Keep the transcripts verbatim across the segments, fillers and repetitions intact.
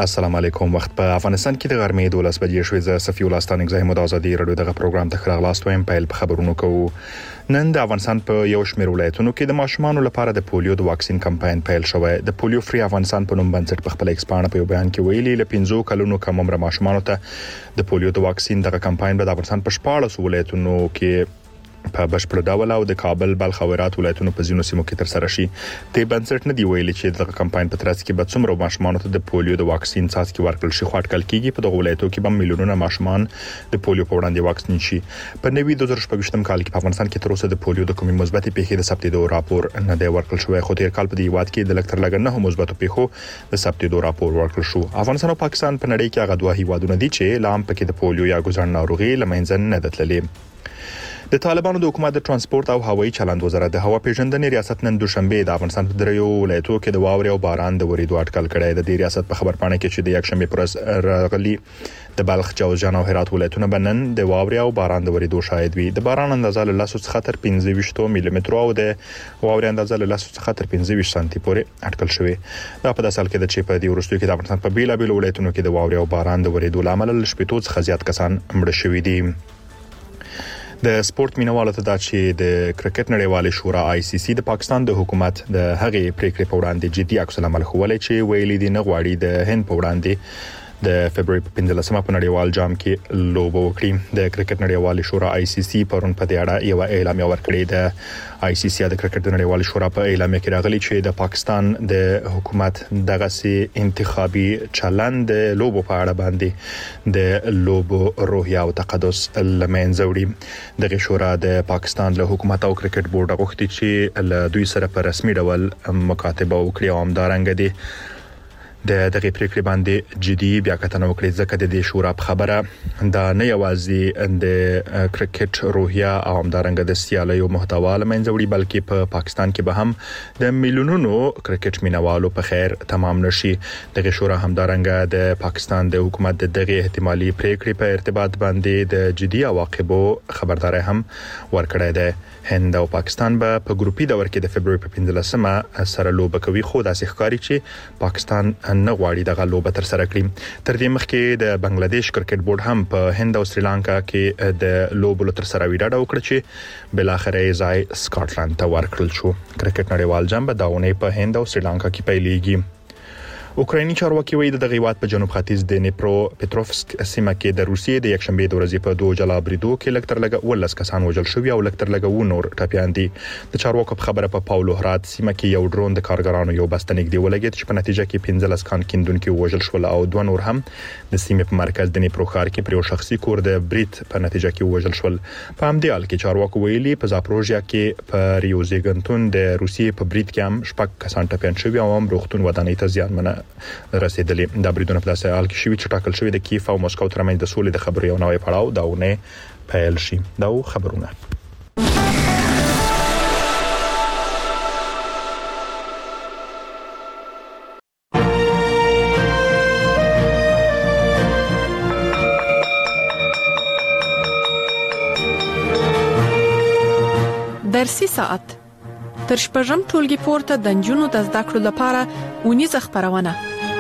السلام علیکم. وخت په افغانستان کې د غرمې دولس بجې شوې. زه صفي الله ستانک زاهد د ازادي رادیو دغه پروګرام ته خلاص وایم. پیل په خبرونو کوو. نن د افغانستان په یو شمېر ولایتونو کې د ماشومانو لپاره د پولیو د واکسین کمپاین پیل شوی. د پولیو فری افغانستان په نوم بنسټ په خپل ایکسپانډ په یو بیان کې ویلي ل پنځو کلونو کم عمر ماشومانو ته د پولیو د واکسین دغه کمپاین به د افغانستان په شپاړس ولایتونو کې په بشپړ ډول او د کابل بلخ او هرات ولایتونو په ځینو سیمو کې تر سره شي. د بنسټ نه دی ویلي چې دغه کمپاین په ترڅ کې به څومره ماشومان ته د پولیو د واکسین څاڅکي ورکړل شي. خو اټکل کیږي په دغه ولایتونو کې به میلیونونه ماشومان د پولیو په وړاندې واکسین شي. په نوي دوه زره شپږم کال کې په افغانستان کې تر اوسه د پولیو د کومې مثبتې پیښې د ثبتېدو راپور نه دی ورکړل شوی. خو تیر کال په دې هیواد کې د لکتر لګ نه مثبتو پیښو د ثبتېدو راپور ورکړل شو. افغانستان او پاکستان په نړۍ کې هغه دوه هیوادونه دي چې لام پکې د پولیو یا ګوزن ناروغي لمنځه نه دتللې. د طالبانو د حکومت د ترانسپورت او هوایي چلند وزارت د هوا پیژندنې ریاست نن دوشنبه د افغانستان په دریو ولایتونو کې د واورې او باران د وریدو اټکل کړی. د دې ریاست په خبرپاڼه کې چې د یکشنبه پر ورځ راغلي د بلخ جوزجان او هرات ولایتونه بنن د واورې او باران د وریدو شاهد وي. د باران اندازه له لس څخه تر پنځه ویشت ملي متر او د واورې اندازه له لس څخه تر پنځه ویشت سانتي پورې اټکل شوی. دا په داسې حال کې د چې په دې ورستو کې د افغانستان په بیلا بیل ولایتونو کې د واورې او باران د وریدو لامل ل شپږ څخه زیات کسان مړ شوي دي. د سپورت مینوالو ته دا چې د کرکټ نړیوالې شورا آی سی سی د پاکستان د حکومت د هغې پریکړې په وړاندې جدي عکس العمل ښوولی چې ویلي دي نه غواړي د هند په وړاندې د فبرवरी په پنځلسمه په نړیوال جام کې لوبه وکړي. د کرکټ نړیوالې شورا آی سی سی پرون په دې اړه یو اعلامیه ورکړې. د آی سی سی د کرکټ نړیوالې شورا په اعلامیه کې راغلي چې د پاکستان د حکومت دغه سي انتخابي چلند د لوبو په اړه باندې د لوبو روحیه او تقدس لمنځه وړي. دغه شورا د پاکستان له حکومت او کرکټ بورډ غوښتي چې له دوی سره په رسمي ډول مکاتبه وکړي او همدارنګه دي د دغه پریکړې باندې جدي بیا کتنه وکړي ځکه د دې شورا په خبره دا نه یوازې د کرکټ روحیه او همدارنګه د سیالیو محتوا لمنځه وړي بلکې په پاکستان کې به هم د میلیونونو کرکټ مینوالو په خیر تمام نشي. دغه شورا همدارنګه د پاکستان د حکومت د دغه احتمالي پریکړې په ارتباط باندې د جدي عواقبو خبرداري هم ورکړې ده. هند او پاکستان به په ګروپي دور کې د فبرवरी په پنځلسمه سره لوبه کوي. خو داسې ښکاري چې پاکستان نه غواړي دغه لوبه تر سره کړي. تر دې مخکې د بنگلاديش کرکټ بورډ هم په هند او سریلانکا کې د لوبو تر سره ویډاډه وکړه چې بل اخر یې ځای سکاټلند ته ورکړل شو. کرکټ نړیوال جام به داونه په هند او سریلانکا کې پیلېږي. اوکرایني چارواکي وایي د دغه هیواد په جنوب ختیځ د نیپرو پټروفسک سیمه کې د روسیې د یکشنبه د ورځې په دوه جلا بریدو کې لکتر لګ ولس کسان وژل شوی او لکتر لګ و نور ټاپیان دي. د چارواکو په خبره په پاولو هرات سیمه کې یو ډرون د کارګرانو یو بستنیک دی ولګید چې په نتیجه کې پنځلس کان کیندونکو وژل شول او دوه نور هم د سیمې په مرکز د نیپرو ښار کې پر یو شخصي کور د برید په نتیجه کې وژل شول. په همدې حال کې چارواکو ویلي په زاپروژیا کې په ریو زیګنتون د روسیې په برید کې هم شپږ کسان ټاپیان شوی او هم روغتون ودانۍ ته زیان منه رسید. د بریدونو په داسې حال کې شوی چې ټاکل شوی د کیف او مسکو ترمنځ د سولې د خبرو یو نوې پړاو داونه پیل شي. دا خبرونه درسي ساعت تر شپږم ټولګي پورته د نجونو د زده کړو لپاره ونیزه خبرونه.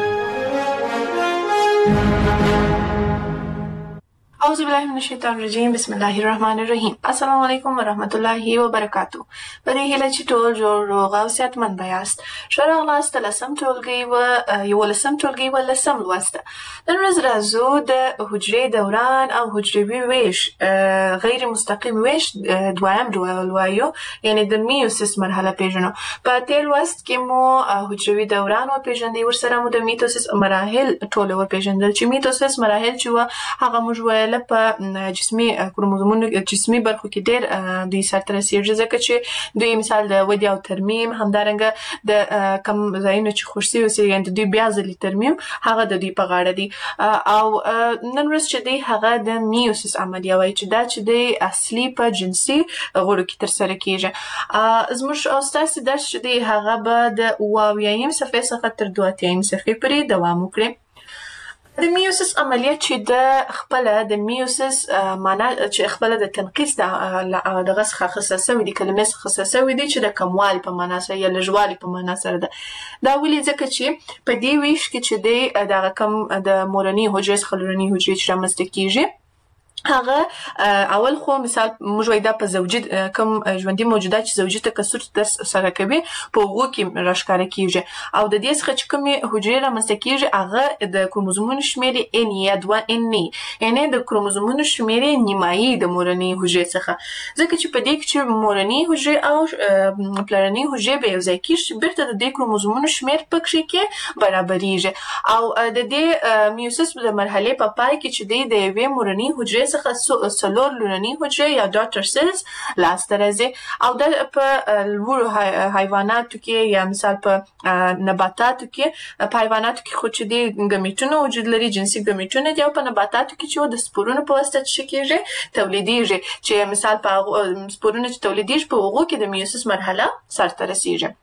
اعوذ بالله من الشیطان الرجیم. بسم الله الرحمن الرحیم. السلام علیکم ورحمت الله وبرکاتو. په دې هیله چې ټول جوړ روغ او صحتمند یاست. ښه راغلاست لسم ټولګي و یولسم ټولګي و لسم لوست. نن ورځ راځو د حجرې دوران او حجروي ویش غیر مستقیم ویش دویم ډول وایو یعنی د میوسیس مرحله پیژنو. په تیر لوست کې مو حجروي دوران او پیژندې ورسره مو د میوسیس مراحل ټول ور پیژندل چې میوسیس مراحل چې هغه موږ ویل په جسمي کروموزومونو جسمي برخو کې ډېر دوی سره رسیږي ځکه چې دوی مثال د ودی او ترمیم همدارنګه د کم ځایونو چې خورسي اوسېږي د دوی بیا ځلې ترمیم هغه د دوی په غاړه دي او نن ورځ چې دی هغه د میوسیس عملیه وایي چې دا چې دی اصلي په جنسي غړو کې تر سره کېږي. زموږ او ستاسو درس چې دی هغه به د اوه اویایم صفحې څخه تر دوه اتیایم صفحې پورې دوام وکړي. د میوسس عملیات چې د خپل د میوسس معنا چې خپل د تنقیص د دغه څخه خصصه وي د کلمې څخه خصصه وي چې د کموال په معنا سره یا لږوالي په معنا سره ده. دا ولې ځکه چې په دې ویش کې چې د دغه کم د مورني حجرې څخه لورني حجرې چې رامنځته کیږي هغه اول خو مثال موږ وایو دا په زوجي کوم ژوندي موجودات چې زوجي تکثر سره کوي په هغو کې راښکاره کیږي او د دې څخه چې کومې حجرې رامنځته کیږي هغه د کروموزومونو شمېر ان یا دوه ان یعنې د کروموزومونو شمېر نیمایي د مورني حجرې څخه ځکه چې په دې کې چې مورني حجرې او پلرني حجرې به یو ځای کیږي بیرته د دې کروموزومونو شمېر په کښې کې برابریږي او د دې میوسس د مرحلې په پای کې چې دی د یوې مورني حجرې څخه څلور لورني حجرې یا ډاټر سیلز لاسته راځي او د په لوړو حیواناتو کې یا مثال په نباتاتو کې په حیواناتو کې خو چې دی ګمیټونه وجود لري جنسي ګمیټونه دي او په نباتاتو کې چې د سپورونو په واسطه څه کېږي تولیدېږي چې مثال په سپورونه چې تولیدېږي په هغو کې د میوسس مرحله سرته رسیږي.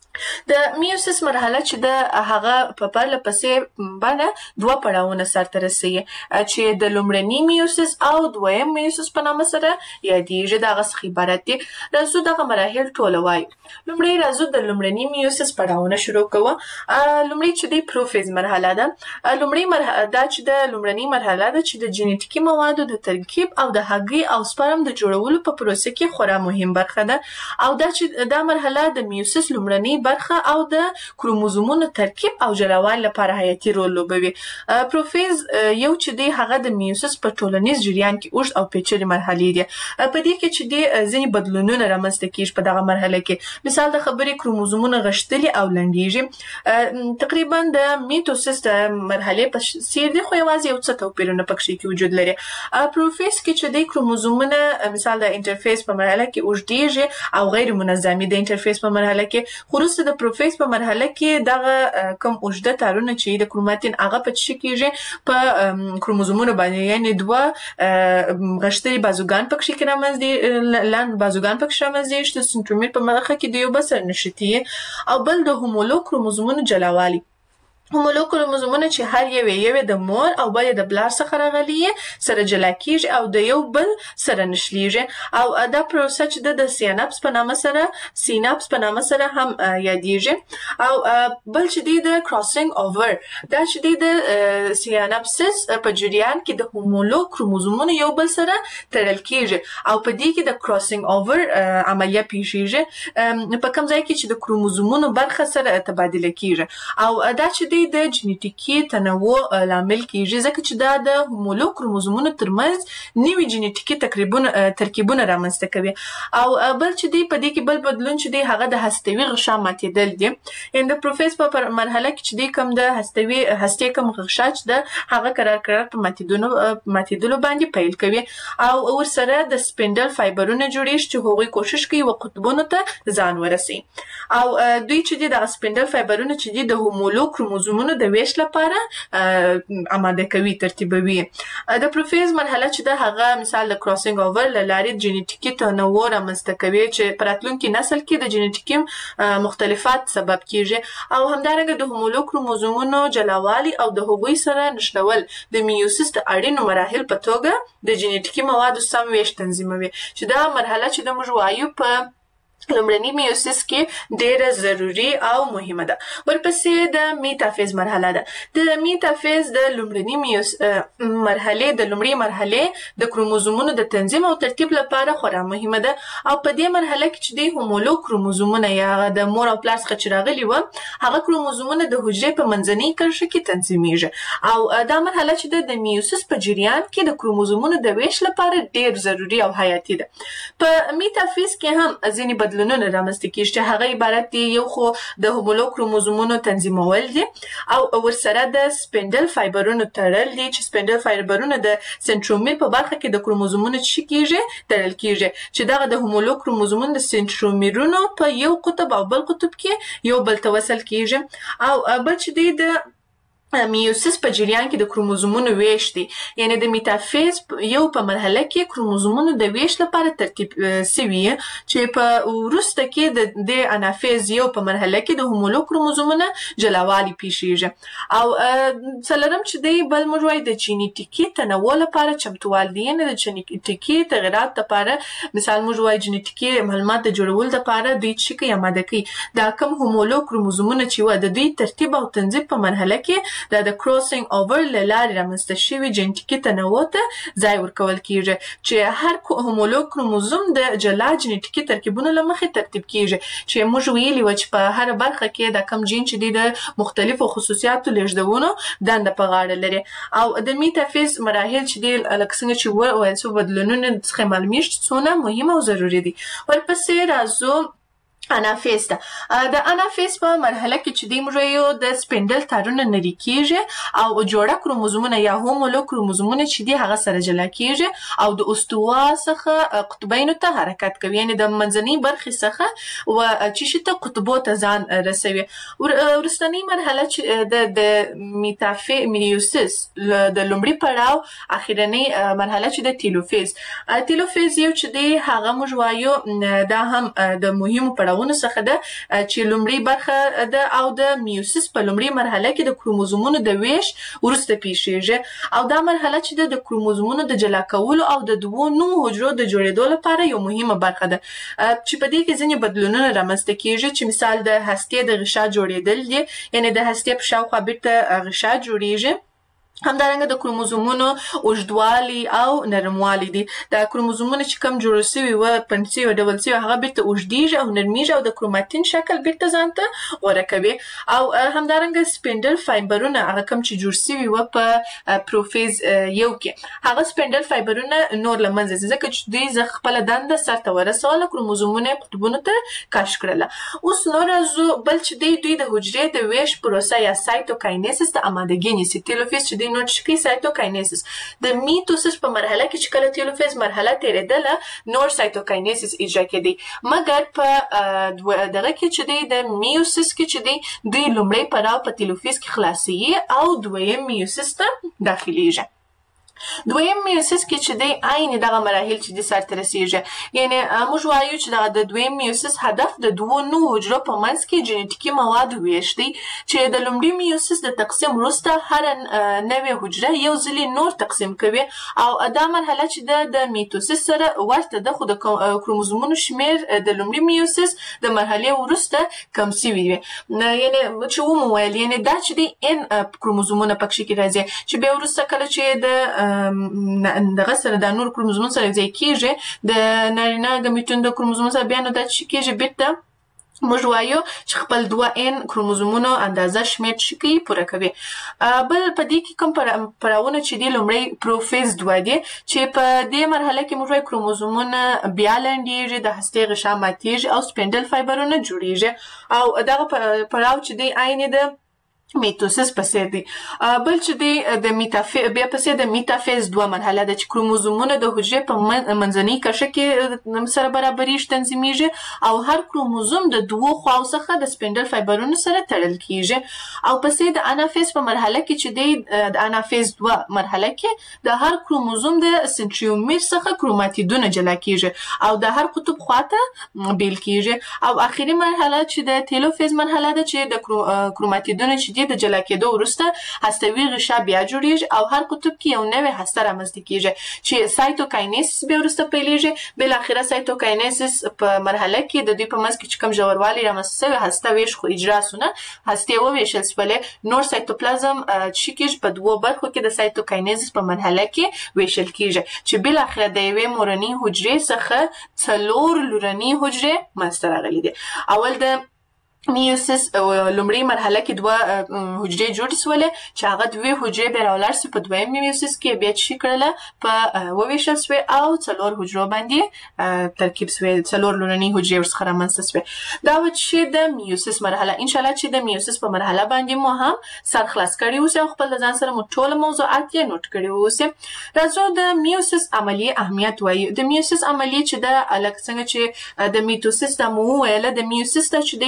د میوسس مرحله چې د هغه په پرله پسې باندې دوه پړاوونه سرته رسوي چې د لومړني میوسس او دویم میوسس په نامه سره یادېږي. د هغه څخه عبارت دي. راځو دغه مراحل ټوله وایو. لومړی راځو د لومړني میوسس پړاوونه شروع کوو. لومړی چې دی پروفیز مرحله ده. لومړی مرحله دا چې د لومړني مرحله ده چې د جینیټیکي موادو د ترکیب او د هګۍ او سپرم د جوړولو په پروسه کې خورا مهم برخه ده او دا چې دا مرحله د میوسس لومړني برخه او د کروموزومونو ترکیب او جلاوالي لپاره حیاتي رول لوبوي. پروفیز یو چې دی هغه د میوسس په ټولنیز جریان کې اوږد او پیچلې مرحلې دي. په دې کې چې دی ځینې بدلونونه رامنځته کیږي په دغه مرحله کې. مثال د خبرې کروموزومونه غښتلي او لنډیږي. تقریبا د میټوسس د مرحلې په څیر دي خو یوازې یو څه توپیرونه په کښې کې وجود لري. پروفیز کې چې دی کروموزومونه مثال د انټرفیس په مرحله کې اوږدیږي او غیر منظمي د انټرفیس په مرحله کې خو وروسته د پروفیز په مرحله کې دغه کم اوږده تارونه چې د کروماتین هغه په څه کېږي په کروموزومونو باندې یعنې دوه غښتلي بازوګان په کښې کې رامنځته لاندې بازوګان په کښې رامنځته چې د سنټرومیر په برخه کې د یو بل سره نښتي او بل د هومولو کروموزومونو جلاوالي. هومولو کروموزومونه چې هر یو یې د مور او بل د پلار څخه راغلي سره جلا کیږي او د یو بل سره نښلیږي او دا پروسه چې د سیناپس په نامه سره سیناپس په نامه سره هم یادېږي او بل چې دی د کراسینګ اوور دا چې دی د سیناپسس په جریان کې د هومولو کروموزومونه یو بل سره تړل کیږي او په دې کې د کراسینګ اوور عملیه پیښیږي په کوم ځای کې چې د کروموزومونو برخه سره تبادله کیږي او دا چې د جینیټیکي تنوع لامل کیږي ځکه چې دا د هومولو کروموزومونو ترمنځ نوي جینیټیکي ترکیبونه رامنځته کوي او بل چې دی په دې کې بل بدلون چې دی هغه د هستوي غشا ماتېدل دي. ان د پروفیز په مرحله کې چې دی کوم د هستوي هستې کوم غشا چې ده هغه قرار قرار په ماتېدلو باندې پیل کوي او ورسره د سپینډل فایبرونه جوړېږي چې هغوی کوشش کوي و قطبونو ته ځان ورسوي او دوی چې دی د سپینډل فایبرونه چې دی د هومولو کروموزومونو د ویش لپاره آماده کوي ترتیبوي. د پروفیز مرحله چې ده هغه مثال د کراسینګ اوور له لارې جینیټیکي تنوع رامنځته کوي چې په راتلونکي نسل کې د جینیټیکي مختلفات سبب کیږي او همدارنګه د هومولو کروموزومونو جلاوالي او د هغوی سره نښلول د میوسس د اړینو مراحل په توګه د جینیټیکي موادو سم ویش تنظیموي چې دا مرحله چې د موږ وایو په لومړني میوسس کې ډیره ضروري او مهمه ده. ورپسې د میټافیز مرحله ده. د میټافیز د لومړني میوس مرحله د لومړۍ مرحله د کروموزومونو د تنظیم او ترتیب لپاره خورا مهمه ده او په دې مرحله کې چې د هومولو کروموزومونه یا د مور او پلار څخه چې راغلي و هغه کروموزومونه د حجرې په منځنۍ کرښه کې تنظیمیږي او دا مرحله چې د میوسس په جریان کې د کروموزومونو د ویش لپاره ډیر ضروري او حیاتي ده. په میټافیز کې هم ځینې بدلونونه رامنځته کیږي چې هغه عبارت دي یو خو د هومولو کروموزومونو تنظیمول دي او ورسره د سپینډل فایبرونو تړل دي چې سپینډل فایبرونه د سنټرومیر په برخه کې د کروموزومونو چې کیږي تړل کیږي چې دغه د هومولو کروموزومونو د سنټرومیرونو په یو قطب او بل قطب کې یو بل ته وصل کیږي او بل چې دی د میوسیس په جریان کې د کروموزومونو ویش دی، یعنی د میتافیز یو په مرحله کې کروموزومونو د ویش لپاره ترتیب سوي چې په وروسته کې د د انافیز یو په مرحله کې د هومولوگ کروموزومونو جلاوالي پیښیږي. او څلورم چې دی بل موږ وایو د جینیټیکي تنوع لپاره چمتووال دی، یعنی د جینیټیکي تغیرات لپاره مثال موږ وایو جینیټیکي معلومات د جوړولو لپاره دوی چې کوي اماده کوي دا کوم هومولوگ کروموزومونه چې و د دوی ترتیب او تنظیم په مرحله کې دا د کروسینګ اوور له لارې رامنځته شوي جینټیکي تنوع ته ځای ورکول کیږي چې هر هومولوگ کروموزوم د جلا جینټیکي ترکیبونو له مخې ترتیب کیږي چې موږ ویلي و چې په هر برخه کې دا کم جین چې دی د مختلفو خصوصیاتو لیږدونو دنده په غاړه لري. او د میتافیز مراحل چې دی لکه څنګه چې وویل څو بدلونونه څخه معلومیږي چې څونه مهم او ضروري دي. ورپسې راځو انافیز ته. د انافیز په مرحله کې چې دی موږ یو د سپینډل تارونه نری کیږي او جوړه کروموزومونه یا هومولوگ کروموزومونه چې دی هغه سره جلا کیږي او د استوا څخه قطبینو ته حرکت کوي، یعنی د منځنۍ برخې څخه و چې شته قطبو ته ځان رسوي. ورستنی مرحله چې د د میتافی میوسیس د لومړي پړاو اخیرنی مرحله چې د تیلوفیز. تیلوفیز یو چې دی هغه موږ وایو دا هم د مهمو پړاو ونه څخه ده چې لومړی برخه ده او د میوسیس په لومړی مرحله کې د کروموزومونو د ویش وروسته پیښیږي او دا مرحله چې د کروموزومونو د جلا کولو او د دوو نوو حجرو د جوړېدو لپاره یو مهمه برخه ده چې په دې کې ځینې بدلونونه رامنځته کیږي چې مثال د هستې د غشا جوړېدل دي، یعنی د هستې په شاوخوا بیرته غشا جوړیږي. همدارنګه د کروموزومونو اوږدوالي او نرموالي دي. د کروموزومونو چې کم جوړ شوي و پنسي او ډبل سي هغه بیرته اوږدیږي او نرمیږي او د کروماتین شکل بیرته ځان ته غوره کوي. او همدارنګه سپینډل فایبرونه هغه کم چې جوړ شوي و په پروفیز یو کې هغه سپینډل فایبرونه نور له منځه ځي ځکه چې دوی خپله دنده سرته ورسوله، کروموزومونه یې قطبونو ته کش کړله. اوس نو راځو بل چې دی دوی د حجرې د ویش پروسه یا سایتوکاینیسس ته امادګي نیسي. تیلوفیز چې نو چې کوي سایتوکاینیسس د میټوسس په مرحله کې چې کله تیلوفیز مرحله تیرېدله نور سایتوکاینیسس اجرا کېدی، مګر په دغه کې چې دی د میوسیس کې چې دی دوی لومړی پړاو په تیلوفیز کې خلاصیږي او دویم میوسیس ته داخلیږي. دویم میوسیس کې چې دی عین دغه مراحل چې دی سرته رسیږي، یعنی موږ وایو چې دغه د دویم میوسیس هدف د دوو نوو حجرو په منځ کې جینیټیکي مواد ویش دی چې د لومړي میوسیس د تقسیم وروسته هره نوې حجره یو ځلې نور تقسیم کوي او دا مرحله چې ده د میټوسیس سره ورته ده، خو د کروموزومونو شمیر د لومړي میوسیس د مرحلې وروسته کم سوي وي. یعنی چې ومو ویل یعنی دا چې دی ان کروموزومونه پکې کې راځي چې بیا وروسته کله چې د دغه سره د نور کروموزومونو سره ځای کیږي د نارینه ګمیټون د کروموزوم سره بیا نو دا چې کیږي بیرته موږ وایو چې خپل دوه ان کروموزومونو اندازه شمیر چې کوي پوره کوي. بل په دې کې کوم پړاوونه چې دی لومړی پروفیز دوه دی چې په دې مرحله کې موږ وایو کروموزومونه بیا لنډیږي، د هستې غشا ماتیږي او سپینډل فایبرونه جوړیږي او دغه پړاو چې دی عین د میټوسیس پسې دی. بل چې دی د میټافیز بیا پسې د میټافیز دوه مرحله ده چې کروموزومونه د حجرې په منځنۍ کرښه کې سره برابریږي، تنظیمیږي او هر کروموزوم د دوو خواو څخه د سپینډل فایبرونو سره تړل کیږي. او پسې د انافیز په مرحله کې چې دی د انافیز دوه مرحله کې د هر کروموزوم د سنټریومیر څخه کروماتیدونه جلا کیږي او د هر قطب خواته بیل کیږي. او اخري مرحله چې د تیلوفیز مرحله ده چې د کروماتیدونه چې د جلا کېدو وروسته هستوي غشا بیا جوړیږي او هر قطب کې یو نوې هسته رامنځته کیږي چې سایتوکاینیسس بیا وروسته پیلېږي. بالاخره سایتوکاینیسس په مرحله کې د دوی په منځ کې چې کوم ژوروالي رامنځته سوی هسته ویش خو اجرا سونه هستې وویشل سولې، نور سایتوپلازم چې کېږي په دوو برخو کې د سایتوکاینیسس په مرحله کې ویشل کیږي چې بالاخره د یوې مورنۍ حجرې څخه څلور لورنۍ حجرې منځته راغلي دي. اول د میوسیس لومړی مرحله کې دوه حجرې جوړې سولې چې هغه دوې حجرې بیا راولاړ سوې په دویم میوسیس کې بیا چې کړله په وویشل سوې او څلور حجرو باندې ترکیب سوې، څلور لورنۍ حجرې ورڅخه رامنځته سوې. دا و چې د میوسیس مرحله. انشاءالله چې د میوسیس په مرحله باندې مو هم سر خلاص کړی اوسئ او خپل ځان سره مو ټوله موضوعات یې نوټ کړي اوسئ. راځو د میوسیس عملیې اهمیت وایو. د میوسیس عملیې چې ده لکه څنګه چې د میټوسیس ته مو وویله، د میوسیس ته چې دی تر هغه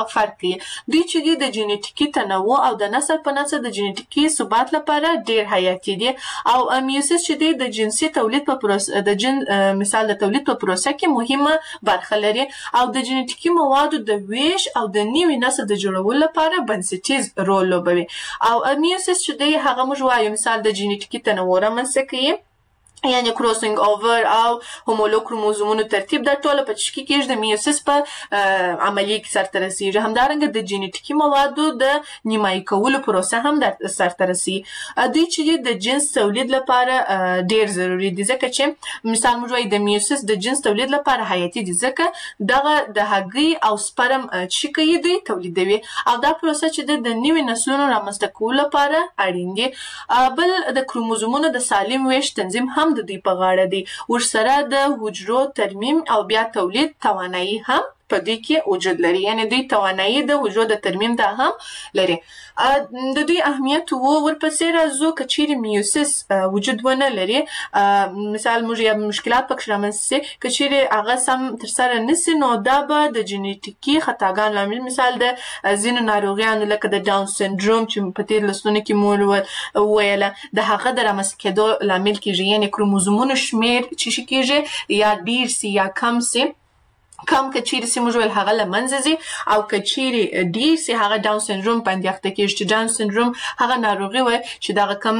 فرق کوي. دوی چې د جینټیکي تنوع او د نسل په نسل د جینټیکي ثبات لپاره ډیر حیاتي دي او میوسیس چې د جنسي تولید په پروسه د جن مثال د تولید په پروسه کې مهمه برخه لري او د جینټیکي موادو د ویش او د نوي نسل د جوړولو لپاره بنسټیز رول لوبوي. او میوسیس چې د هغه موږ وایو مثال د جینټیکي تنوع رامنځته کوي یعنی کروسینګ اوور او هومولوګ کروموزومونو ترتیب د ټوله په تشکیل کې د میوسیس په عملیه کې سرته رسیږي. همدارنګه د جینټیکي موادو د نیمایي کولو پروسه هم د سرته رسیږي. دوی چې د جنس تولید لپاره ډیر ضروري دي ځکه چې مثال موږ وایو د میوسیس د جنس تولید لپاره حیاتي دي ځکه دغه د هګۍ او سپرم چې کوي دوی تولیدوي او دا پروسه چې د نوي نسلونو رامنځته کولو لپاره اړین دي. بل د کروموزومونو د سالم ویش تنظیم هم د دوی په غاړه دی. ورسره د حجرو ترمیم او بیا تولید توانایي هم په دې کې وجود لري یعنی دوی توانایي د حجرو د ترمیم دا هم لري. د دوی اهمیت وو ورپسې راځو که چیرې میوسیس وجود ونه لري مثال موږ یا مشکلات پکې رامنځته شي که چیرې هغه سم ترسره نشي نو دا به د جینټیکي خطاګانو لامل مثال د ځینو ناروغیانو لکه د ډاون سنډروم چې په تیر لسلونو کې مو وویله د هغه د رامنځته کېدو لامل کېږي یعنی کروموزومونو شمیر چې شي کېږي یا ډیر سي یا کم سي کم که چیرې سي موږ ویل هغه له منځه ځي او که چیرې ډیر سي هغه ډاون سنډروم باندې اخته کېږي چې ډاون سنډروم هغه ناروغي وایي چې دغه کم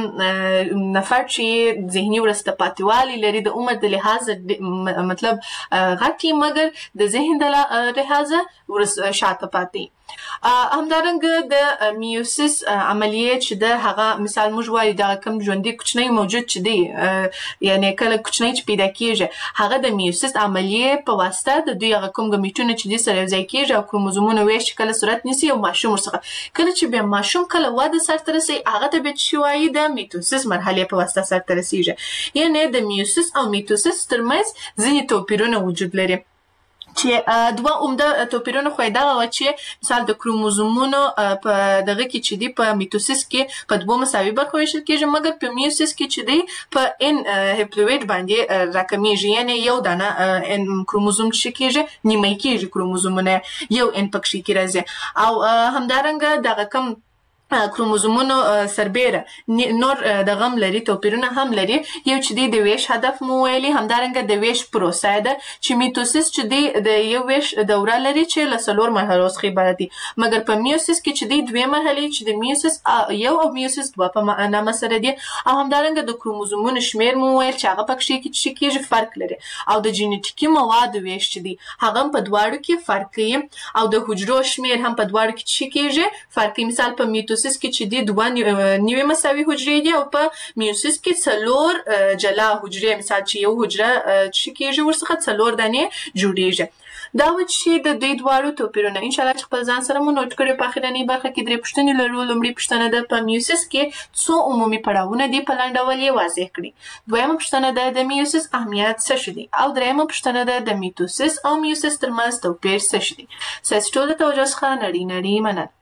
نفر چې ذهني وروسته پاتې والي لري د عمر د لحاظه مطلب غټي مګر د ذهن د لحاظه ورسته شاته پاتې. همدارنګه د میوسیس عملیه چې د هغه مثال موږ وایو دا کم ژوندۍ کوچنی موجود چې دی یعنی کله کوچنی چې پیدا کیږي هغه د میوسیس عملیه په واسطه د دوی هغه کوم ګمیټونه چې د سره یوځای کیږي او کروموزومونه ویش کله صورت نیسي او ماشوم ورڅخه کله چې بیا ماشوم کله واده سرته رسي هغه د بیت شوایي د میټوسیس مرحله په واسطه سرته رسیږي یعنی د میوسیس او میټوسیس ترمنځ ځینې توپیرونه وجود لري چې دوه عمده توپیرونه خو دا و چې مثال د کروموزومونو په دغه کې چې دی په میټوسیس کې په دوه مساوي برخو ویشل کېږي مګر په میوسیس کې چې دی په ان هپلوئید باندې راکمیږي یعنی یو دانه ان کروموزوم چې کېږي نیمه کېږي کروموزومونه یو ان پکې کې راځي او همدارنګه دغه کم کروموزومونو سربېره نور د غم لري توپیرونه هم لري یو چې دی د ویش هدف مو ویلي همدارنګه د ویش پروسه ده چې میټوسیس چې دی د یو ویش دوره لري چې له څلور مرحلو څخه عبارت دي مګر په میوسیس کې چې دی دوه مرحلې چې د میوسیس یو او میوسیس دوه په نامه سره دي او همدارنګه د کروموزومونو شمیر مو ویل چې هغه پکې کې چې کېږي فرق لري او د جینټیکي موادو ویش چې دی هغه په دواړو کې فرق کوي او د حجرو شمیر هم په دواړو کې چې کېږي فرق کوي مثال په میټوسیس کې چې دی دوه نیوي مساوي حجرې دي او په میوسیس کې څلور جلا حجرې مثال چې یو حجره چې کېږي ورڅخه څلور دانې جوړیږي دا و چې د دوی دواړو توپیرونه ان شاء الله چې خپل ځان سره مو نوٹ کړئ په اخرنۍ برخه کې درې پوښتنې لرو. لومړی پوښتنه ده په میوسیس کې څو عمومي پړاوونه دي په لنډ ډول یې واضح کړئ. دویمه پوښتنه ده د میوسیس اهمیت څه شی دی او دریمه پوښتنه ده د میټوسیس او میوسیس ترمنځ توپیر څه شی دی. ستاسو ټول توجه څخه نړۍ نړۍ مننه.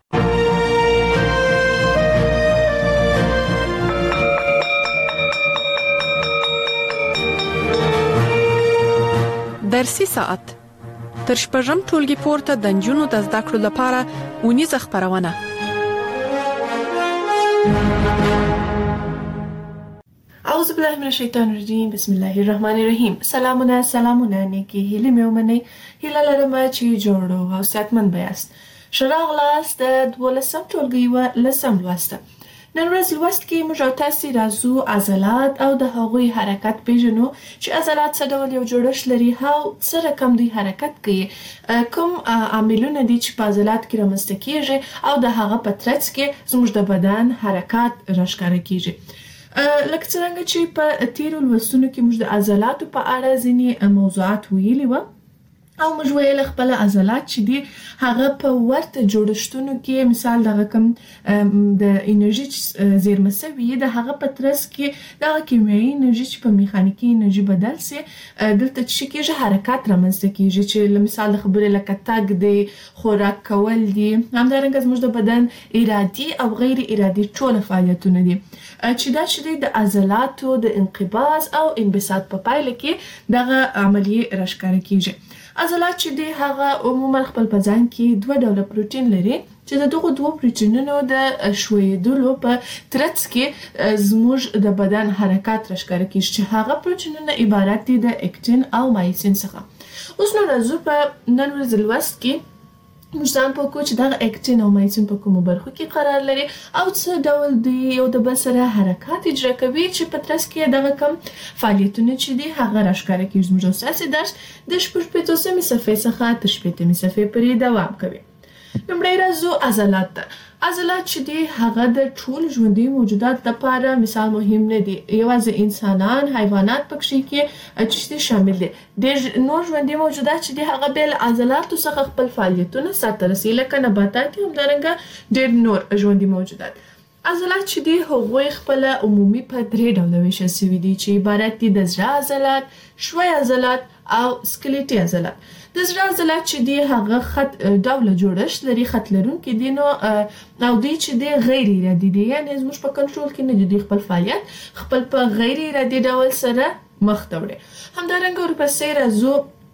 درسي ساعت تر شپږم ټولګي پورته د نجونو د زده کړو لپاره اونیزه خبرونه. اعوذ بالله من الشیطان الرجیم بسم الله الرحمن الرحیم. سلامونه سلامونه نیکی هیله مې ومنئ. هیله لرم چې جوړو او صحتمند بیاست. ښه راغلاست د دولسم ټولګي و لسم لوسته. نن ورځ لوست کې موږ تاسو راځو عضلات او د هغوی حرکت پیژنو چې عضلات څه ډول یو جوړښت لري او څه رقم دوی حرکت کوي کوم عاملونه دي چې په عضلات کې رامنځته کیږي او د هغه په ترڅ کې زموږ د بدن حرکات راښکاره کیږي. لکه څنګه چې په تیرو لوستونو کې موږ د عضلاتو په اړه ځینې موضوعات ویلي و او موږ ویل خپل عضلات چې دي هغه په ورته جوړښتونو کې مثال دغه کوم د انرژي زیرمه سوي د هغه په ترڅ کې دغه کیمیاوي انرژي چې په میخانیکي انرژي بدل سي دلته چې کېږي حرکات رامنځته کېږي چې مثال د خبرې لکه تګ دی خوراک کول دي همدارنګه زموږ د بدن ارادي او غیر ارادي ټول فعالیتونه دي چې دا چې د عضلاتو د انقباض او انبساط په پایله کې دغه عملیه راښکاره کېږي. عضلات چې دی هغه عموما خپل په ځان کې دوه ډوله پروتین لري چې د دغه دوه پروتینونو د ښویېدلو په ترڅ کې زموږ د بدن حرکات راښکاره کیږي چې هغه پروتینونه عبارت دي د اکټین او مایسین څخه. اوس نو راځو په نن ورځ لوست کې موږ ځان پوه کړو چې دغه اکټین او مایسین په کومو برخو کې قرار لري او څه ډول دوی یو د بل سره حرکات اجرا کوي چې په ترڅ کې دغه کم فعالیتونه چې دي هغه راښکاره کیږي. زموږ ستاسې درس د شپږ پنځوسمې صفحې څخه تر شپېتمې صفحې پورې دوام کوي. لومړی راځو عضلات ته. عضلات چې دي هغه د ټول ژوندي موجودات لپاره مثال مهم نه دي، یوازې انسانان، حیوانات پکې کې چې شامل دي. ډېر نور ژوندي موجودات چې دي هغه بل عضلاتو څخه خپل فعالیتونه سرته رسوي لکه نباتات دي، همدارنګه ډېر نور ژوندي موجودات. عضلات چې دي هغوی خپل عمومي په درې ډوله ویشل شوي دي چې عبارت دي د زړه عضلات، ښوی عضلات او سکلیټي عضلات. د زړه عضلات چې دی هغه خط ډوله جوړښت لري، خط لرونکي دي، نو او دوی چې دی غیر ارادي دي، یعنې زموږ په کنټرول کې نه دي. دوی خپل فعالیت خپل په غیر ارادي ډول سره مخ ته وړي. همدارنګه ورپسې راځو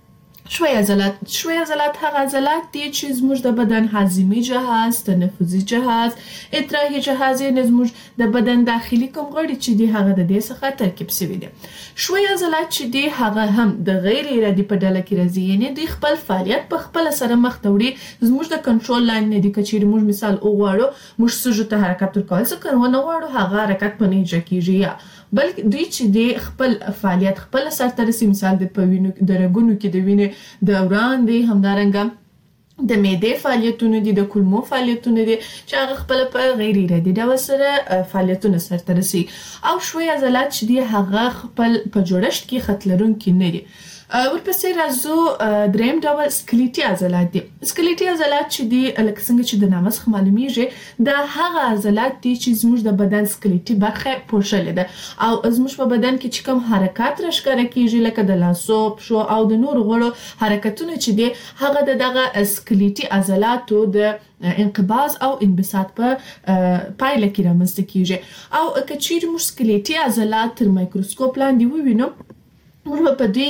ښوی عضلات. ښوی عضلات هغه عضلات دي چې زموږ د بدن هاضمي جهاز، تنفسي جهاز، ادراحي جهاز، یعنې زموږ د بدن داخلي کوم غړي چې دي هغه د دې څخه ترکیب شوي دي. ښوی عضلات چې دي هغه هم د غیر ارادي په ډله کې راځي، یعنې دوی خپل فعالیت په خپله سره مخ ته وړي، زموږ د کنټرول لاندې نه دي. که چیرې موږ مثال وغواړو موږ سږو ته حرکت ورکول، څه که ونه غواړو هغه حرکت په نه اجرا کیږي، یا بلکې دوی چې دی خپل فعالیت خپل سرته رسي. مثال د په وینو د رګونو کې د وینې دوران دی، همدارنګه د معدې فعالیتونه دي، د کولمو فعالیتونه دي چې هغه خپل په غیر ارادي ډول سره فعالیتونه سرته رسي. او ښوی عضلات چې دي هغه خپل په جوړښت کې خط لرونکي نه دي. ورپسې راځو دریم ډول سکلیټي عضلات دي. سکلیټي عضلات چې دي لکه څنګه چې د نامه څخه معلومیږي دا هغه عضلات دي چې زموږ د بدن سکلیټي برخه پوښلې ده او زموږ په بدن کې چې کوم حرکات راښکاره کیږي لکه د لاسو، پښو او د نورو غړو حرکتونه چې دي هغه د دغه سکلیټي عضلاتو د انقباض او انبساط په پایله کې رامنځته کیږي. او که چیرې موږ سکلیټي عضلات تر مایکروسکوپ لاندې ووینو موږ په دوی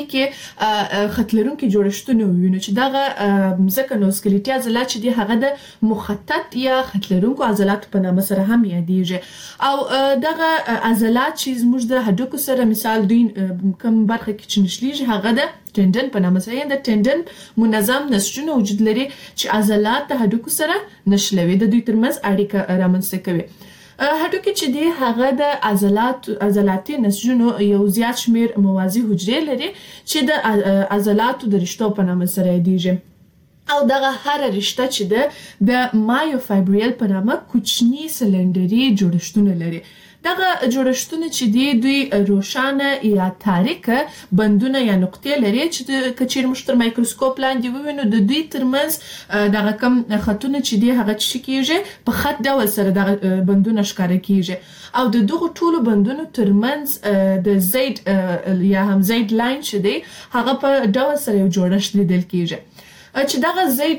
کې خط لرونکي جوړښتونه ووینو چې دغه ځکه نو سکلیټي عضلات چې دي هغه د مخطط یا خط لرونکو عضلاتو په نامه سره هم یادیږي. او دغه عضلات چې زموږ د هډوکو سره مثال دوی کوم برخه کې چې نښلیږي هغه د ټندن په نامه سره، د ټندن منظم نسجونه وجود لري چې عضلات د هډوکو سره نښلوي، د دوی ترمنځ اړیکه رامنځته کوي. هډوکي چې دی هغه د عضلات عضلاتي نسجونو یو زیات شمیر موازي حجرې لري چې د عضلاتو د رشتو په نامه سره یادیږي. او دغه هر رشته چې ده د مایوفایبریل په نامه کوچني سلندري جوړښتونه لري. دغه جوړښتونه چې دی دوی روښانه یا تاریکه بندونه یا نقطې لري چې که چیرې موږ تر مایکروسکوپ لاندې ووینو د دوی ترمنځ دغه کم خطونه چې دی هغه څه کیږي په خط ډول سره دغه بندونه ښکاره کیږي. او د دغو ټولو بندونو ترمنځ د زید یا هم زید لاین چې دی هغه په ډول سره یو جوړښت لیدل کیږي چې دغه زید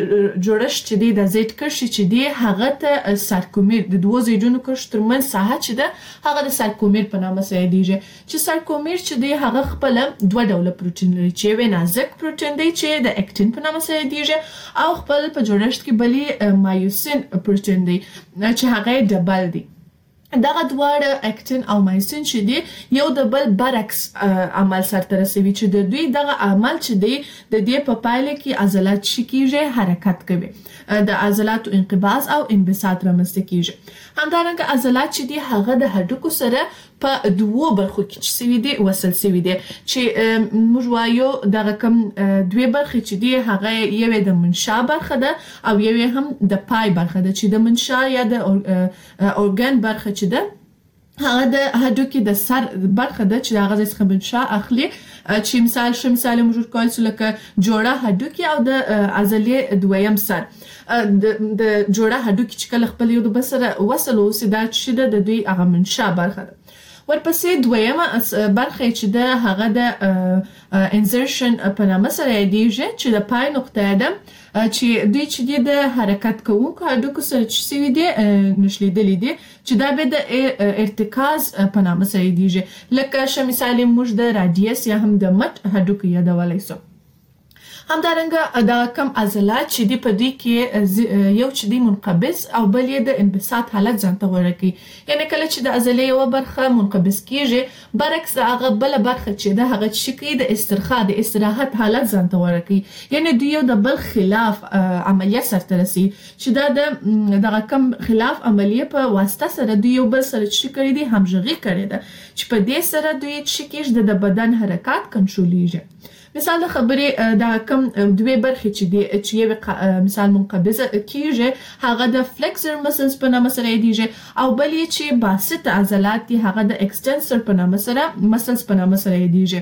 جوړښت چې دی د زید کرښې چې دی هغه ته سارکومیر د دوو زیدونو کرښو ترمنځ ساحه چې ده هغه د سارکومیر په نامه سره یادیږي. چې سارکومیر چې دی هغه خپله دوه ډوله پروټین لري چې یو نازک پروټین دی چې د اکټین په نامه سره یادیږي او خپل په جوړښت کې بلې مایوسین پروټین دی چې هغه ډبل دی. دغه دواړه اکټین او مایسین چې دی یو د بل برعکس عمل سرته رسوي چې د دوی دغه عمل چې دی د دې په پایله کې عضلات چې کیږي حرکت کوي، د عضلاتو انقباض او انبساط رامنځته کیږي. همدارنګه عضلات چې دی هغه د هډوکو سره په دوو برخو کې چې سوي دي وصل سوي دي چې موږ وایو دغه کوم دوی برخې چې دی هغه یو د منشا برخه ده او یو هم د پای برخه ده چې د منشا یا د اورګان برخه چې ده هغه د هډوکي د سر برخه ده چې هغه ځای څخه منشا اخلي چې مثال ښه مثال موږ ورکول سو لکه جوړه هډوکي او د عضلې دویم سر. د جوړه هډوکي چې کله خپل یو د بل سره وصل اوسي دا چې ده د دوی هغه منشا برخه ده. ورپسې دویمه برخه چې ده هغه د انزرشن په نامه سره یادیږي چې د پای نقطه ده چې دوی چې دی د حرکت کوونکو هډوکو سره چې سوي دي نښلیدلي دي چې دا به د ارتکاز په نامه سره یادیږي لکه ښه مثال موږ د رادیس یا هم د مټ هډوکو یادولی سو. همدارنګه دا کم عضلات چې دی په دې کې یو چې دی منقبض او بل یې د انبساط حالت ځان ته غوړه کوي. یعنی کله چې د عضلې یو برخه منقبض کیږي برعکس هغه بل برخه چې د هغه چې کوي د استرخاء د استراحت حالت ځان ته غوړه کوي. یعنی دوی یو د بل خلاف عملیه سرته رسي چې دا د دغه کم خلاف عملیه په واسطه سره دوی یو بل سره چې کوي دي همغږي کړي ده چې په دې سره دوی چې کېږي د بدن حرکت کنټرولېږي. مثال د خبرې دا کم دوی برخې چې دی چې یو مثال منقبضه کیږي هغه د فلکسر مسلز په نامه سره یادیږي او بل یې چې باسط عضلات دي هغه د اکستنسر په نامه سره مسلز په نامه سره یادیږي.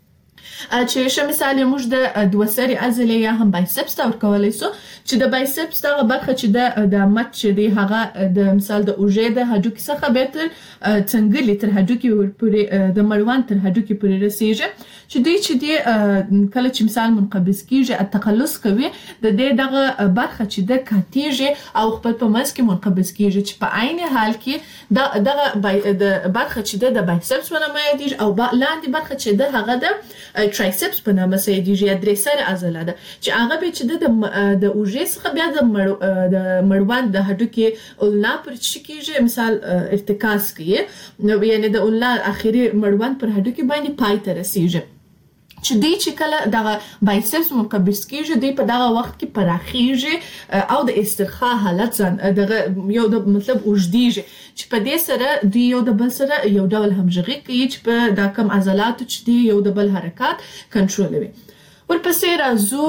چې شه مثال موږ د دوه سری عضلې یا هم بایسپس ته ورکولای سو چې د بایسپس دغه برخه چې د د مټ چې دی هغه د مثال د اوږې د هډوکي څخه به تر څنګلې تر هډوکي پورې د مړوند تر هډوکي پورې رسیږي چې دوی چې دی کله چې مثال منقبض کیږي تقلص کوي د دې دغه برخه چې د کاتیږي او خپل په منځ کې منقبض کیږي چې په عین حال کې د دغه د برخه چې د بایسپس په نامه یادیږي او لاندې برخه چې د هغه د ترایسپس په نامه سره یادیږي یا درې سره عضله ده چې هغه به چې د د اوږې څخه بیا د د مړوند د هډوکي اولنا پر چکیږي مثال ارتکاز کوي نو یعنی د اولنا اخیری مړوند پر هډوکي باندې پای ته رسیږي چې دی چې کله دغه بایسپس منقبض کیږي دی په دغه وخت کې پراخیږي او د استرخاء حالت ځان دغه یو د مطلب اوږدیږي چې په دې سره دی یو د بل سره یو ډول همغږي کوي چې په دا کم عضلات چې دی یو د بل حرکت کنټرولوي. ورپسې راځو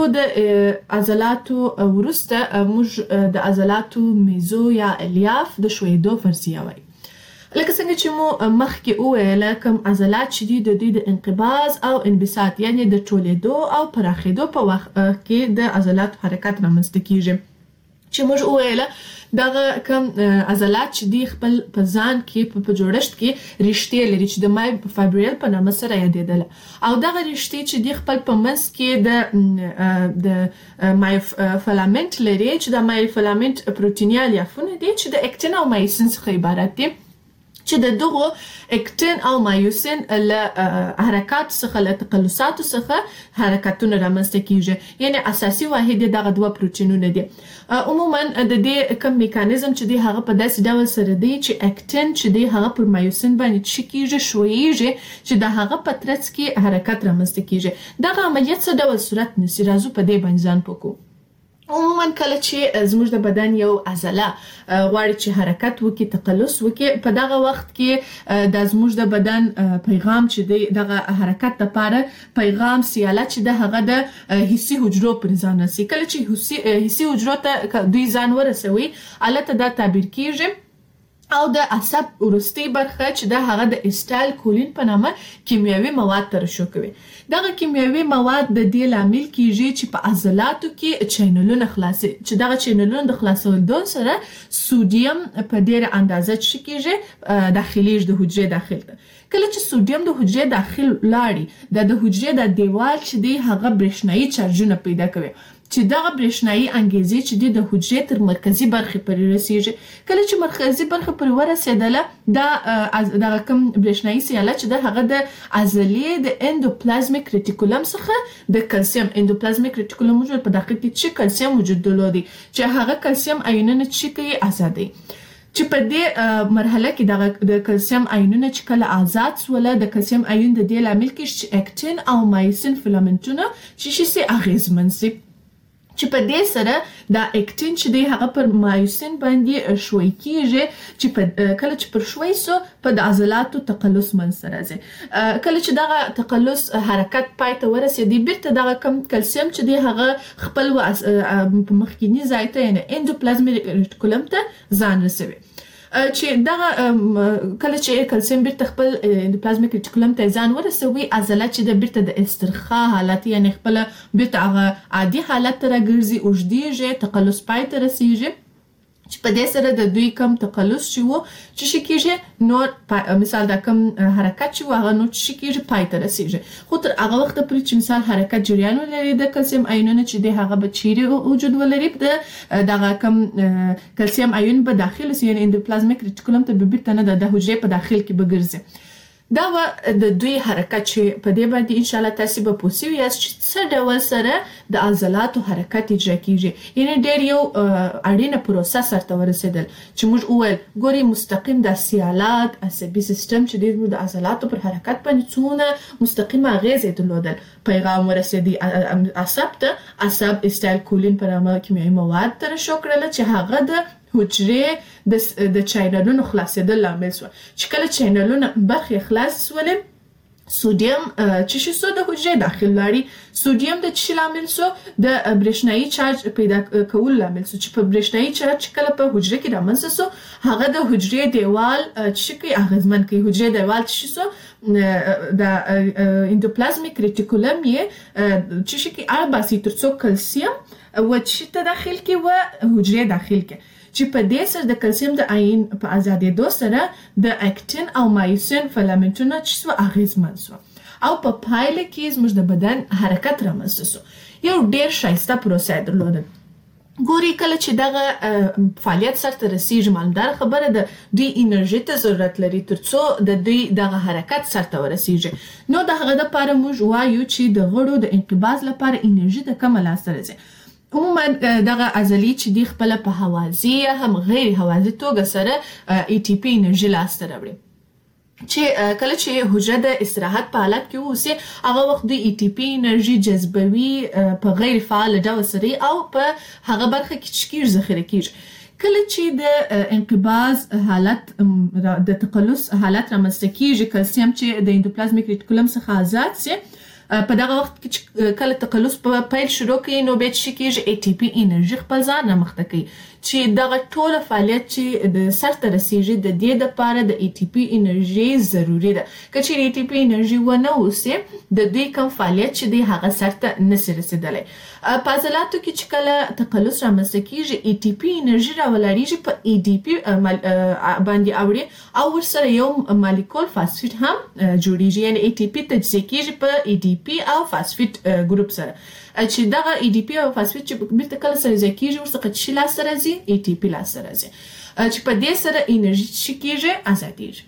د عضلاتو ورسته موږ د عضلاتو میزو یا الیاف د شویدو فرضیه وایي. لکه څنګه چې مو مخکې وویل کوم عضلات چې دي د دوی د انقباض او انبساط یعنی د ټولېدو او پراخېدو په وخت کې د عضلات حرکت رامنځته کیږي چې موږ وویل دغه کوم عضلات چې دی خپل په ځان کې په جوړښت کې رشتې لري چې د مای فایبریل په نامه سره یادېدل او دغه رشتې چې دی خپل په منځ کې د د مای فلامنت لري چې د مای فلامنت پروتینیال یافونه دي چې د اکتین او مایسین څخه عبارت دي چې د دغه اکتین او مایوسین له حرکات څخه له تقلصات څخه حرکتونه رامنځته کیږي یعنی اساسي واحد دغه دوه پروتینونه دي. عموما د دې کوم میکانیزم چې دی هغه په داسې ډول سره دی چې اکتین چې دی هغه پر مایوسین باندې چکیږي شویږي چې د هغه په ترڅ کې حرکت رامنځته کیږي. دغه عملیات څه ډول صورت نیسي راځو په دې باندې ځان پوکو. عموما کله چې زموږ د بدن یو عضله غواړي چې حرکت وکړي تقلص وکړي په دغه وخت کې د زموږ د بدن پیغام چې دی دغه حرکت لپاره پیغام سیاله چې د هغه د حسي حجرو پر ځان رسي. کله چې حسي حجرو ته دوی ځان ورسوي البته دا تعبیر کیږي او د عصب ورستي برخه چې د هغه د اسټایل کولین په نامه کیمیاوي مواد ترشح کوي. دغه کیمیاوي مواد د دې لامل کیږي چې په عضلاتو کې چینلونه خلاصي چې دغه چینلونه د خلاصولو سره سودیم په ډیره اندازه چې کیږي داخلي د حجرې داخل ته. کله چې سودیم د حجرې داخل لاړي د د حجرې د دیوال چې دی هغه برېښنايي چارجونه پیدا کوي چې دغه برېښنايي انګیزې چې د حجرې تر مرکزي برخې پورې رسیږي. کله چې مرکزي برخه پورې ورسېدله دا دغه کوم برېښنايي سیاله چې د هغه د عضلې د اندوپلازمیک ریټیکولم څخه د کلسیم اندوپلازمیک ریټیکولم موجود په داخل کې چې کلسیم وجود درلودي چې هغه کلسیم آیونونه چې کوي آزادي چې په دې مرحله کې د کلسیم آیونونه چې کله آزاد سول د کلسیم آیون د دې لامل کې چې اکتین او مایسین فلامنټونه چې شي اغیزمن سي چې په دې سره د اکتین چې دی هغه پر مایوسین باندې شوي کیږي چې په کله چې پر شوي سو په د عضلاتو تقلص منځ راځي. کله چې دغه تقلص حرکت پای ته ورسېږي بیرته دغه کم کلسیم چې دی هغه خپل په مخکینی ځای ته یعنی اندوپلازمیک ریټیکولم ته ځان رسوي چې دغه کله چې کلسیم بیرته خپل اندوپلازمیک ریټیکولم ته ځان ورسوي عضله چې د بیرته د استرخاء حالت یعنی خپل بیرته هغه عادي حالت ته راګرځي اوږدیږي تقلص پای ته رسیږي چې په دې سره د دوی کم تقلص چې وو چې شي کېږي نور مثال دا کم حرکت چې وو هغه نور چې کېږي پای ته رسیږي خو تر هغه وخت پورې چې مثال حرکت جریان ولري د کلسیم آیونونه چې دی هغه به چیرې وجود ولري د دغه کم کلسیم آیون به داخل سي یعنی اندوپلازمیک ریټیکولم ته به بیرته نه د حجرې په داخل کې به ګرځي. دا و د دوی حرکت چې په دې باندې ان شاء الله تاسو به پوښتنه یاست چې څه ډول سره د عضلاتو حرکت اجرا کیږي. یعنی ډېر یو اړینه پروسه سره ورسېدل چې موږ اول ګوري مستقیم د سیالات عصبي سیستم چې د عضلاتو پر حرکت باندې څونه مستقیمه اغیزه درلودل. پیغام ورسېدي عصب ته، عصب استایل کولین پر نامه کیمیاوي مواد ترشح کړل چې هغه د حجرې د د چینلونو خلاصېدل لامل شو. چې کله چینلونه برخې خلاص شولې، سودیم چې شي سو د حجرې داخل لاري، سودیم د چی لامل شو د برېښنايي چارج پیدا کول لامل شو. چې په برېښنايي چارج کله په حجره کې رامنځته شو، هغه د حجرې دیوال چې کوي اغیزمن کوي. حجرې دیوال چې شو د اندوپلازمیک ریټیکولم یې چې شي کې اړ باسي ترڅو کلسیم و چې ته داخل کې و حجرې داخل کې، چې په دې سره د کلسیم د آیون په آزادېدو سره د اکټین او مایوسین فلامنټونه چې سو اغیزمن سو او په پایله کې زموږ د بدن حرکت رامنځته سو. یو ډېر ښایسته پروسه درلوده. ګوري کله چې دغه فعالیت سره رسیږي، مالدار خبره ده دوی انرژي ته ضرورت لري ترڅو د دوی دغه حرکت سره ورسیږي. نو دغه د لپاره موږ وایو چې د غړو د انقباض لپاره انرژي د کومه لاسته راځي. عموما دغه عضلې چې دی خپل په حوازی یا هم غیر حوازی توګه سره ای ټي پی انرژي لاسته راوړي. چې کله چې حجره د استراحت په حالت کې اوسي، هغه وخت د ای ټي پی انرژي جذبوي په غیر فعال ډول سره او په هغه برخه کې چې کیږي ذخیره کیږي. کله چې د انقباض حالت د تقلص حالت رامنځته کیږي، کلسیم چې د اندوپلازمیک ریټیکولم څخه آزاد سي، په دغه وخت کې چې کله تقلص په پیل شروع کوي، نو به چې کېږي ای ټي پی انرژي خپل ځان رامخته کوي. چې دغه ټوله فعالیت چې د سر ته رسیږي، د دې لپاره د ای ټي پی انرژي ضروری ده. که چې ای ټي پی انرژي ونه اوسي، د دوی کوم فعالیت چې دی هغه سر ته نشي رسیدلی. په عضلاتو کې چې کله تقلص رامنځته کېږي، ای ټي پی انرژي راولاړېږي په ای ډي پی باندې اوړي او ورسره یو مالیکول فاسفیټ هم جوړیږي. یعنی ای ټي پی تجزیه کېږي په ای ډي پی او فاسفیټ ګروپ سره، چې دغه ای ډي پی او فاسفیټ چې بیرته کله سره ځای کېږي، ورڅخه چې لاسته راځي ای ټي پی لاسته راځي، چې په دې سره انرژي چې کېږي ازادېږي.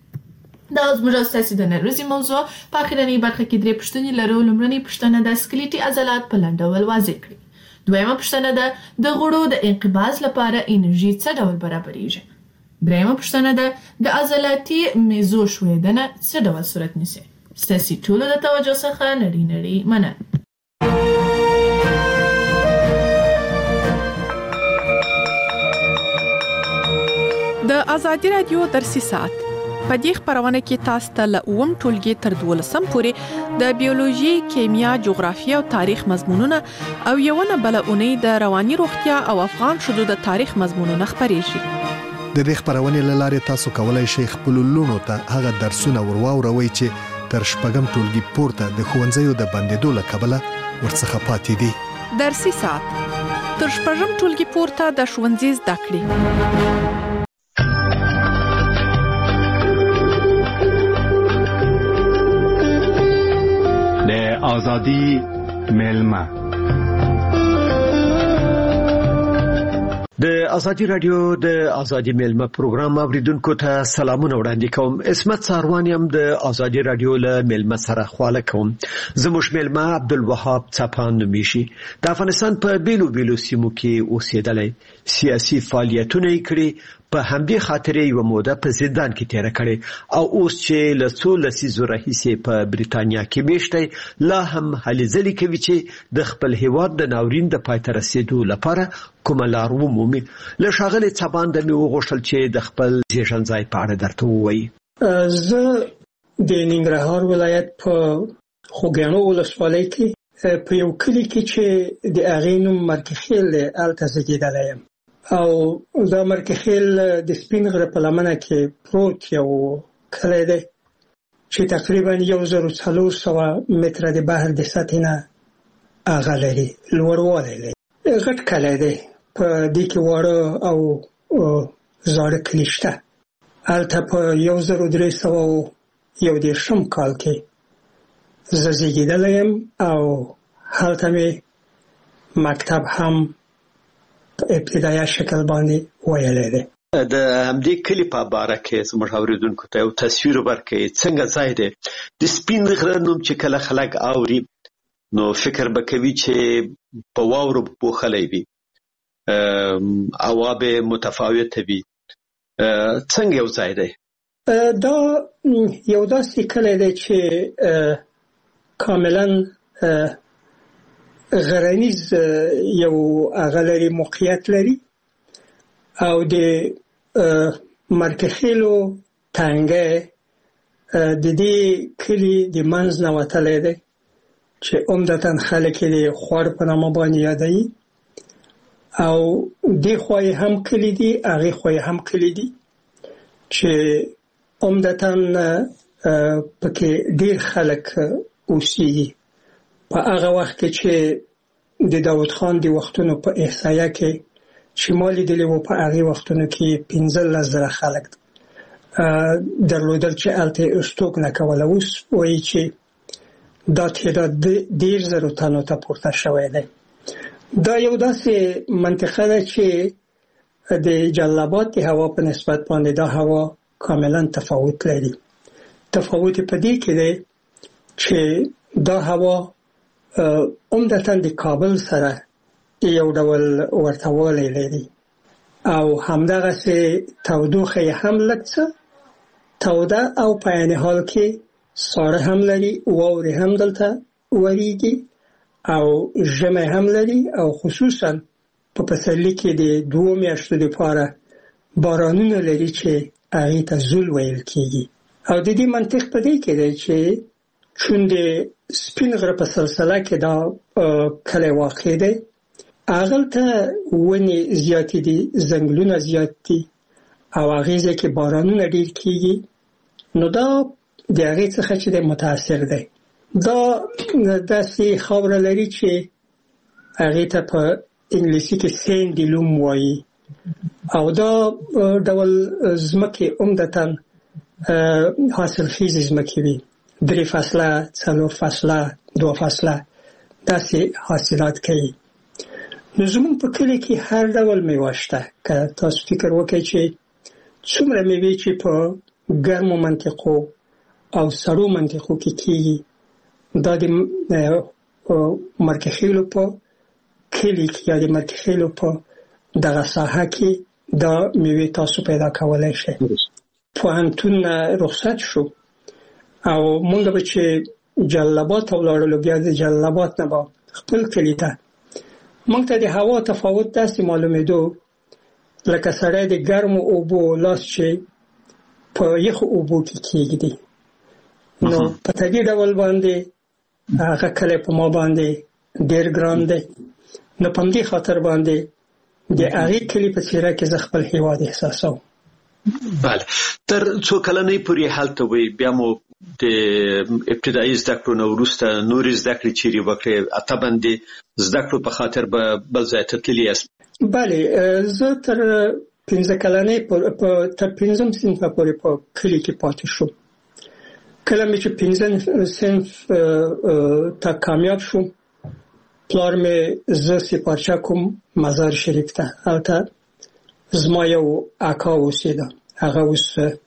دا زموږ ستاسو د نن ورځې موضوع. په اخرنۍ برخه کې درې پوښتنې لرو. لومړنۍ پوښتنه د سکلیټي عضلات په لنډ ډول واضح کړئ. دویمه پوښتنه ده د غړو د انقباض لپاره انرژي څه ډول برابرېږي. دریمه پوښتنه ده د عضلاتي میزو ښویدنه څه ډول صورت نیسي. ستاسو ټولو د توجه څخه نړۍ نړۍ مننه. د ازادي رادیو درسي ساعت په دې خبرونه کې تاسو ته له اووم ټولګي تر دولسم پورې د بیولوژي، کیمیا، جغرافیه او تاریخ مضمونونه او یوونه بلونه د رواني روغتیا او افغان شذو د تاریخ مضمونونه خبرېږي. د دې خبرونه لاره تاسو کولای شئ خپل لونو ته هغه درسونه ورواوروي چې تر شپږم ټولګي پورته د ښوونځیو د بندیدو له کبله ورڅخه پاتې دي. درسي ساعت تر شپږم ټولګي پورته د ښوونځي زده کړې. د آزادی ملما د ازادي رادیو د ازادي ملما پروګرام اوریدونکو ته سلامونه وړاندې کوم. اسمت ساروان يم د ازادي رادیو له ملما سره خواله کوم. زموږ ملما عبدالوهاب څپان نومیشي. د افغانستان په بیلو بیلو سیمو کې اوسېدلی، سیاسي فعالیتونه یې کړي، په همدې خاطر یو موده په زندان کې تیر کړي او اوس چې له څو لسیزو راهیسې په بریتانیا کې میشته، لا هم هلې ځلې کوي چې د خپل هیواد د ناورین د پای ته رسېدو لپاره کومه لار ومومي. له ښاغلي څپان د مې وغوښتل چې د خپل زیږنځای په اړه درته ووایي. زه د ننګرهار ولایت په خوږیاڼو ولسوالۍ کې په یو کلي کې چې د هغې نوم مرکخیل دی، هلته زیږېدلی یم او دا مرکخیل د سپین غره په لمنه کې پروت یو کلی دی چې تقریبا یو زر و څلور سوه متره د بحر د سطحې نه هغه لري، لوړوالی لري. غټ کلی دی، په دې کې واړه او زاړه کلي شته. هلته په یو زر و درې سوه یو دېرشم کال کې زه زیږېدلی یم او هلته مې مکتب هم په ابتدایه شکل باندې ویلی دی. د همدې کلی په باره کې زموږ اوریدونکو ته یو تصویر ورکړئ څنګه ځای دی د سپین غره نوم چې کله خلک اوري نو فکر به کوي چې په واورو پوښلی وي هوا به متفاوته وي څنګه یو ځای دی دا یو داسې کلی دی چې کاملا غرنیز یو هغه لري موقعیت لري او د مرکخیلو تانګه د دې کلی د منځ نه وتلی دی چې عمدتاً خلک یې خوار په نامه باندې یادوي او دې خوا یې هم کلی دي هغې خوا یې هم کلی دي چې عمدتاً پکې ډېر خلک اوسېږي په هغه وخت کې چې د داود خان د وختونو په احصایه کې چې ما لیدلي وو په هغې وختونو کې پنځلس زره خلک درلودل چې هلته یې استوګ نه کوله اوس وایي چې دا تعداد ډېر زرو تنو ته پورته شوی دی دا یو داسې منطقه ده چې د جلال آباد د هوا په نسبت باندې دا هوا کاملا تفاوت لري تفاوت په دې کې دی چې دا هوا عمدتاً د کابل سره یو ډول ورتهوالی لري او همدغسې تودوخه یې هم لږ څه توده او په عین حال کې ساړه هم لري واورې هم دلته وریږي او ژمی هم لري او خصوصا په پسرلي کې د دوو میاشتو دپاره بارانونه لري چې هغې ته زول ویل کېږي او د دې منطق په دې کې دی چې چون د سپین غره په سلسله کې دا کلی واقع دی هغلته ونې زیاتې دي ځنګلونه زیات دي او هغې ځای کې بارانونه ډېر کېږي نو دا د هغې څخه چې دی متاثر دی دا داسې خاوره لري چې هغې ته په انګلیسي کې سینډي لوم وایي او دا ډول ځمکې عمدتاً حاصلخیزې ځمکې وي درې فصله څلور فصله دوه فصله داسې حاصلات کوي نو زموږ په کلي کې هر ډول میوه شته که تاسو فکر وکړئ چې څومره میوې چې په ګرمو منطقو او سړو منطقو کې کېږي دا د مرکخیلو په کلي کې یا د مرکخیلو په دغه ساحه کې دا میوې تاسو پیدا کولی شئ پوهنتون رخصت شو او مونږ به چې جلال آباد ته ولاړلو بیا د جلال آباد نه به خپل کلي ته مونږ ته د هوا تفاوت داسې معلومېدو لکه سړی د ګرمو اوبو لاس چې په یخو اوبو کې کېږدي نو په طبیعي ډول باندې هغه کلی په ما باندې ډېر ګران دی نو په همدې خاطر باندې د هغې کلي په څېره کې زه خپل هېواد احساسوم بله تر څو کلنۍ پورې هلته وئ بیا مو د ابتدایي زده کړو نه وروسته نورې زده کړې چیرې وکړې طبعا د زده کړو په خاطر به بل ځای ته تللي یاست بلې زه تر پنځه کلنۍ تر پنځم صنفه پورې په کلي کې پاتې شوم کله مې چې پنځم صنف ته کامیاب شوم پلار مې زه سپارچه کوم مزار شریف ته هلته زما یو اکا اوسېده هغه اوس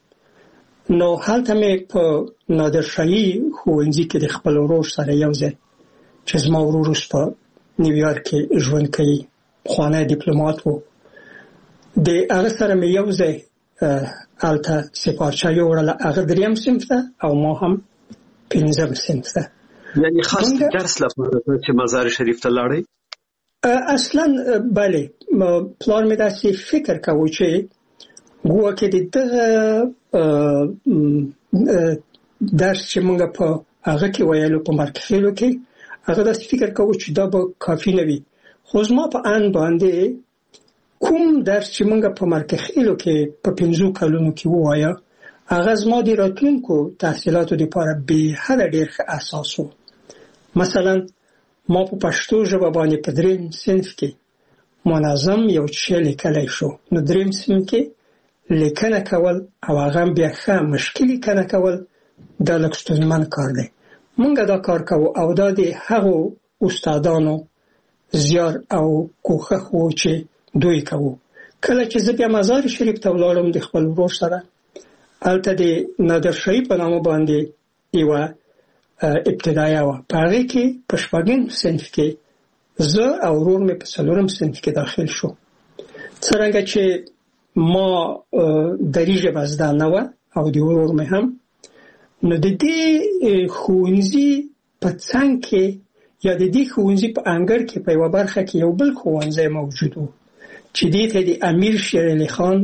نو هلته مې په نادرشاهي ښوونځي کې د خپل ورور سره یو ځای چې زما ورور اوس په نیویارک کې ژوند کوي پخوانی ډیپلومات و د هغه سره مې یو ځای هلته سپارچه یوړله هغه دریم صنف ته او ما هم پنځم صنف ته یعنې خاص درس لپاره چې مزار شریف ته لاړئ اصلا بله پلار مې داسې فکر کوو چې ګویا د دغه درس چې موږ په هغه کې ویلو په مرکخیلو کې هغه داسې فکر کوو چې دا به کافي نه وي خو زما په ان باندې کوم درس چې موږ په مرکخیلو کې په پنځو کلونو کې ووایه هغه زما د راتلونکو تحصیلاتو لپاره بېحده ډېر ښه اساس و مثلا ما په پښتو ژبه باندې په دریم صنف کې منظم یو شی لیکلی شو نو دریم صنف کې لیکنه کول او هغه بیا ښه مشکل لیکنه کول دا لږ ستونزمن کار دی موږ دا کار کوو او دا د هغو استادانو زیار او کوښښ و چې دوی کوو کله چې زه بیا مزار شریف ته ولاړم د خپل ورور سره، هلته د نادرشاهي په نامه باندې یوه ابتدایه وه، په هغې کې په شپږم صنف کې زه او ورور مې په څلورم صنف کې داخل شو. څرنګه چې ما دري ژبه زده نه وه او د ورور مې هم، نو د دې ښوونځي په څنګ کې یا د دې ښوونځي په انګړ کې په یوه برخه کې یو بل ښوونځی موجود و چې دې ته د امیر شیر علي خان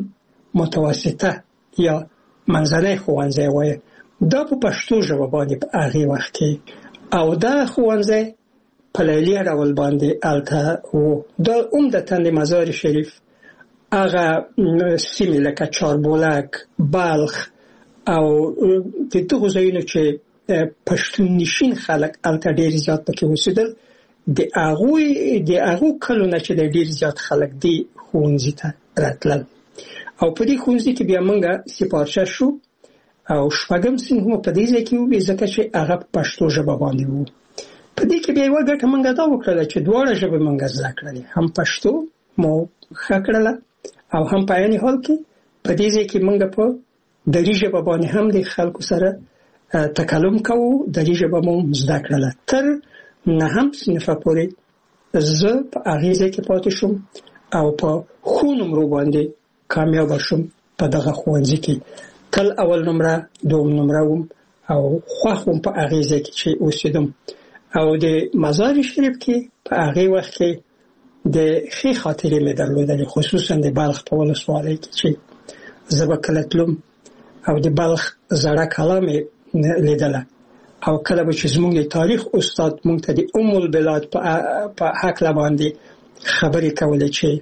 متوسطه یا منځنی ښوونځی وایي. دا په پښتو ژبه باندې په هغې وخت کې، او دا ښوونځی په لیلیه ډول باندې هلته و. دا عمدتاً د مزار شریف هغه سیمې لکه چاربولک، بلخ او د دغو ځایونو چې پښتون نشین خلک هلته ډېر زیات پکې اوسېدل، د هغوی د هغو کلو نه چې د ډېر زیات خلک دې ښوونځي ته راتلل. او په دې ښوونځي کې بیا موږ سپارچه شو او شپږم صنف مو په دې ځای کې ووي، ځکه چې هغه په پښتو ژبه باندې و. په دې کې بیا یوه ګټه موږ دا وکړله چې دواړه ژبې موږ زده کړلې، هم پښتو مو ښه کړله او هم په عین حال کې په دې ځای کې موږ په دري ژبه باندې هم د خلکو سره تکلم کوو، دري ژبه مو زده کړله. تر نهم صنفه پورې زه په هغې ځای کې پاتې شوم او په ښو نمرو باندې کامیابه شوم په دغه ښوونځي کې. تل اول نمره، دوم نمره وم او خوښ وم په هغې ځای کې چې اوسېدم. او د مزار شریف کې په هغې وخت کې د ښې خاطرې مې درلودلې، خصوصا د بلخ په ولسوالۍ کې چې زه به کله تلم او د بلخ زړه کلا مې لیدله، او کله به چې زموږ د تاریخ استاد موږ ته د ام البلاد په هکله باندې خبرې کولې چې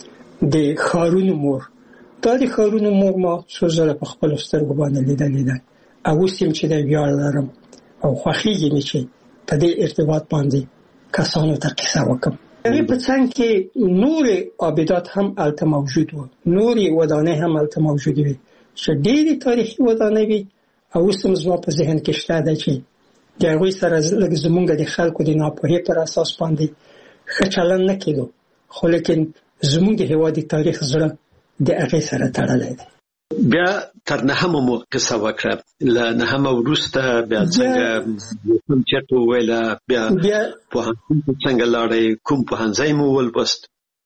د ښارونو مور، دا د ښارونو مور ما څو ځله په خپلو سترګو باندې لیدلې ده، او اوس یم چې د ویاړ لرم او خوښېږي مې چې په دې ارتباط باندې کسانو ته قصه وکړم. هغې په څنګ کې نورې آبدات هم هلته موجود وو، نورې ودانۍ هم هلته موجودې وې چې ډېرې تاریخي ودانۍ وې، او اوس هم زما په ذهن کې شته ده چې د هغوی سره لږ زموږ د خلکو د ناپوهۍ پر اساس باندې ښه چلند نه کېدو، خو لیکن زموږ د هېواد د تاریخ زړه د هغې سره تړلی دی. بیا تر نهمه مو قصه وکړه، له نهمه وروسته بیا څنګه کوم چېرته وویله، بیا پوهنتون ته څنګه لاړئ، کوم پوهنځی مو ولوست؟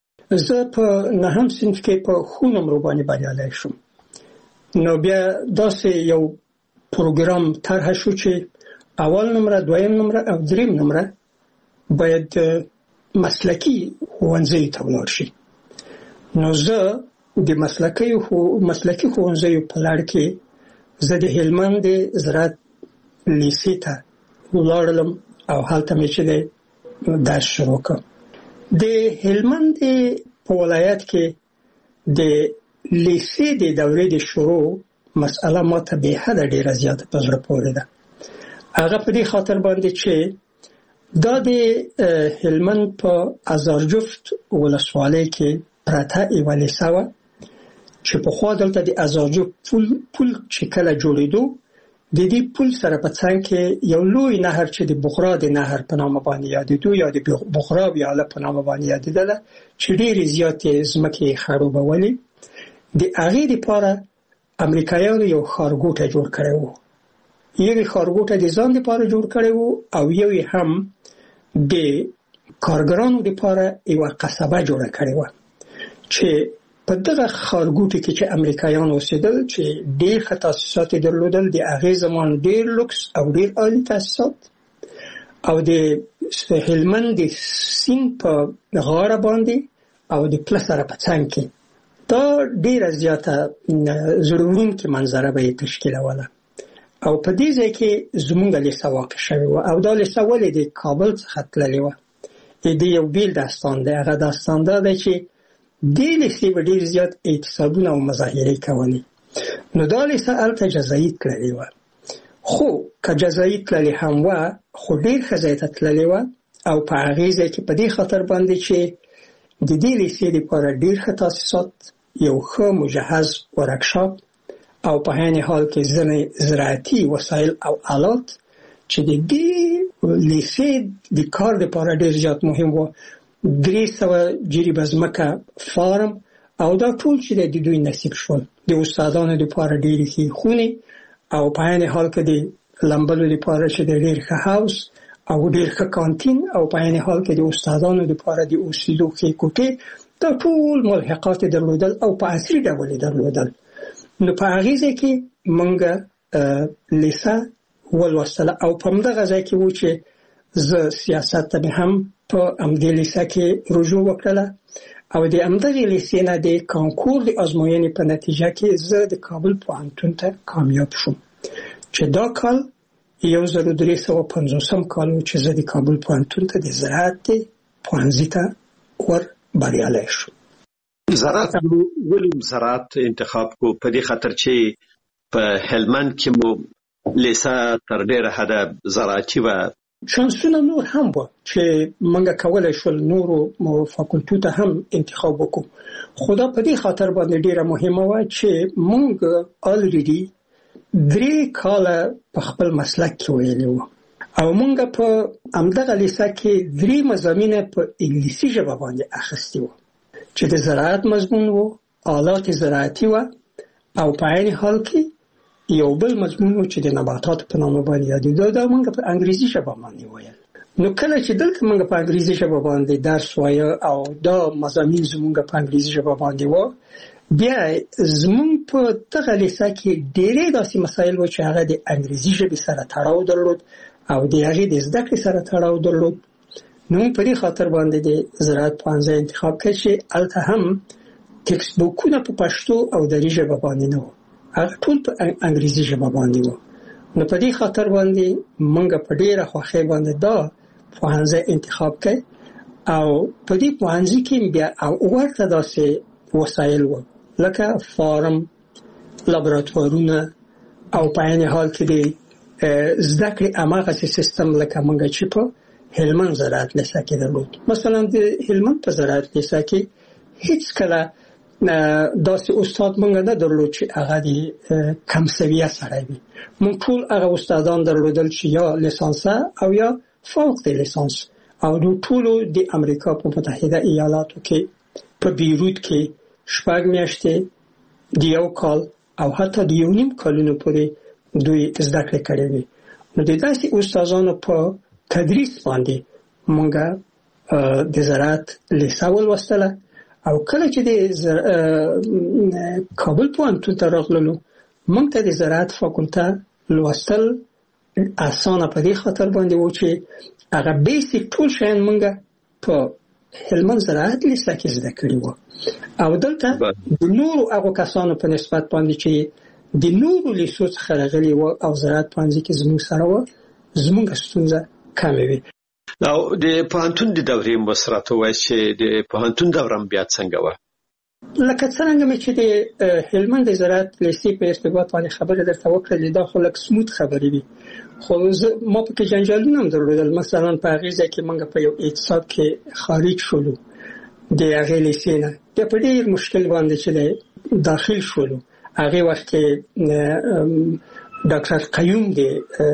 زه په نهم صنف کې په ښو نمرو باندې بریالی شوم. نو بیا داسې یو پروګرام طرحه شو چې اول نمره، دویم نمره او دریم نمره باید مسلکي ښوونځیو ته ولاړ شي. نو زه د مسلکي مسلکي ښوونځیو په لړ کې زه د هلمند د زراعت لیسې ته ولاړلم او هلته مې چې دی درس شروع کړ. د هلمند په ولایت کې د لیسې د دورې د شروع مسأله ماته بې حده ډېره زیاته په زړه پورې ده. هغه په دې خاطر باندې چې دا د هلمند په ازارجفت ولسوالۍ کې پرته یوه لیسه وه چې پخوا دلته د ازارجفت پل پل چې کله جوړېدو، د دې پل سره په څنګ کې یو لوی نهر چې د بخرا د نهر په نامه باندې یادېدو یا د بخرا ویاله په نامه باندې یادېدله، چې ډېرې زیاتې ځمکې یې خړوبولې. د هغې دپاره امریکایانو یو ښارګوټی جوړ کړی و، یو یې ښارګوټی د ځان دپاره جوړ کړی و او یو یې هم د کارګرانو دپاره یوه قصبه جوړه کړې وه چې په دغه ښارګوټي کې چې امریکایان اوسېدل، چې ډېر ښه تاسیسات یې درلودل، د هغې زمان ډېر لوکس او ډېر عالي تاسیسات، او د هلمند د سیند په غاړه باندې او د پله سره په څنګ کې دا ډېره زیاته زړه وړونکې منظره به یې تشکیلوله. او په دې ځای کې زموږ لیسه واقع شوې وه، او دا لیسه ولې د کابل څخه تللې وه. د دې یو بیل داستان دی. هغه داستان دا دی چې دې لیسې به ډېر زیات اعتصابونه او مظاهرې کولې. نو دا لیسه هلته جزایي تللې وه، خو که جزایي تللې هم وه، خو ډېر ښه ځای ته تللې وه، او په هغې ځای کې په دې خاطر باندې چې د دې لیسې لپاره ډېر ښه تاسیسات، یو ښه مجهز ورکشاپ، او په عین حال کې ځینې زراعتي وسایل او آلات چې د دې لیسې د کار لپاره ډېر زیات مهم و. درې سوه جریبه ځمکه فارم او دا ټول چې د دوی نصیب شول د استادانو لپاره ډېرې ښې خونې او په عین حال کې د لمبلو لپاره چې د ډېر ښه هاوس او ډېر ښه کانتین او په عین حال کې د استادانو لپاره د اوسېدو ښې کوټې دا ټول ملحقات یې درلودل او په عصري ډول یې درلودل. نو په هغې ځای کې موږ لیسه ولوستله او په همدغه ځای کې و چې زه سیاست ته مې هم په همدې لیسه کې رجوع وکړله او د همدغې لیسې نه د کانکور د ازموینې په نتیجه کې زه د کابل پوهنتون ته کامیاب شوم چې دا کال یو زر و درې سوه پنځوسم کال و چې زه د کابل پوهنتون ته د زراعت پوهنځي ته ور بریالی شوم. زراعت ولې زراعت انتخاب کو؟ په دې خاطر چې په هلمند کې مو لیسه تر ډېره حده زراعتي وه. شانسونه نور هم و چې موږ کولی شول نورو فاکولټو ته هم انتخاب وکړو، خو دا په دې خاطر باندې ډېره مهمه وه چې موږ الریډي درې کاله په خپل مسلک کې ویلي وو او موږ په همدغه لیسه کې درې مضامین په انګلیسي ژبه باندې اخیستي وو چې د زراعت مضمون وو، آلات زراعتي وه او په عین حال کې یو بل مضمون و چې د نباتاتو په نامه باندې یادېده دا موږ په انګریزي ژبه باندې ویل. نو کله چې دلته موږ په انګریزي ژبه باندې درس وایه او دا مضامین زموږ په انګریزي ژبه باندې و، بیا زموږ په دغه لیسه کې ډېرې داسې مسایل و چې هغه د انګریزي ژبې سره تړاو درلود او د هغې د زده کړې سره تړاو درلود. نو موږ په دې خاطر باندې د زراعت پوهنځی انتخاب کړ چې هلته هم ټکسټ بوکونه په پښتو او دري ژبه باندې نه وو، هغه ټول په انګریزي ژبه باندې وو. نو په دې خاطر باندې موږ په ډېره خوښۍ باندې دا پوهنځی انتخاب کړ او په دې پوهنځي کې بیا ورته داسې وسایل وو لکه فارم، لابراتوارونه او په عین حال کې د زده کړې هماغسې سیستم لکه موږ چې په هلمند زراعت لیسه کې درلود. مثلا د هلمند په زراعت لیسه کې هیڅ کله داسې استاد موږ نه درلود چې هغه د کم سویه سړی وي. موږ ټول هغه استادان درلودل چې یا لیسانسه او یا فوق د لیسانس او د ټولو د امریکا په متحده ایالاتو کې په بیروت کې شپږ میاشتې د یو کال او حتی د یو نیم کالونو پورې دوی زده کړې کړې وي. نو د داسې استادانو په تدریس باندې موږ د زراعت لیسه ولوستله او کله چې د کابل پوهنتون ته راغللو موږ ته د زراعت فاکولته لوستل اسانه په دې خاطر باندې و چې هغه بیسیک ټول شیان موږ په هلمند زراعت لیسه کې زده کړي وو او دلته د نورو هغو کسانو په نسبت باندې چې د نورو لیسو څخه راغلي وو او زراعت پوهنځي کې زموږ سره وو زموږ ستونزه کمې وي. او د پوهنتون د دورې مسرات وایي چې د پوهنتون دورم بیا څنګه وه؟ لکه څرنګه مې چې د هلمند د زراعت لیسې په ارتباط باندې خبره درته وکړلې دا خو لږ سموت خبرې دي، خو ما پکې جنجالونه هم درلودل. مثلا په هغې ځای کې موږ په یو اعتصاب کې خارج شولو د هغې لیسې نه، بیا په ډېر مشکل باندې چې داخل شولو. هغې وخت کې ډاکټر قیوم د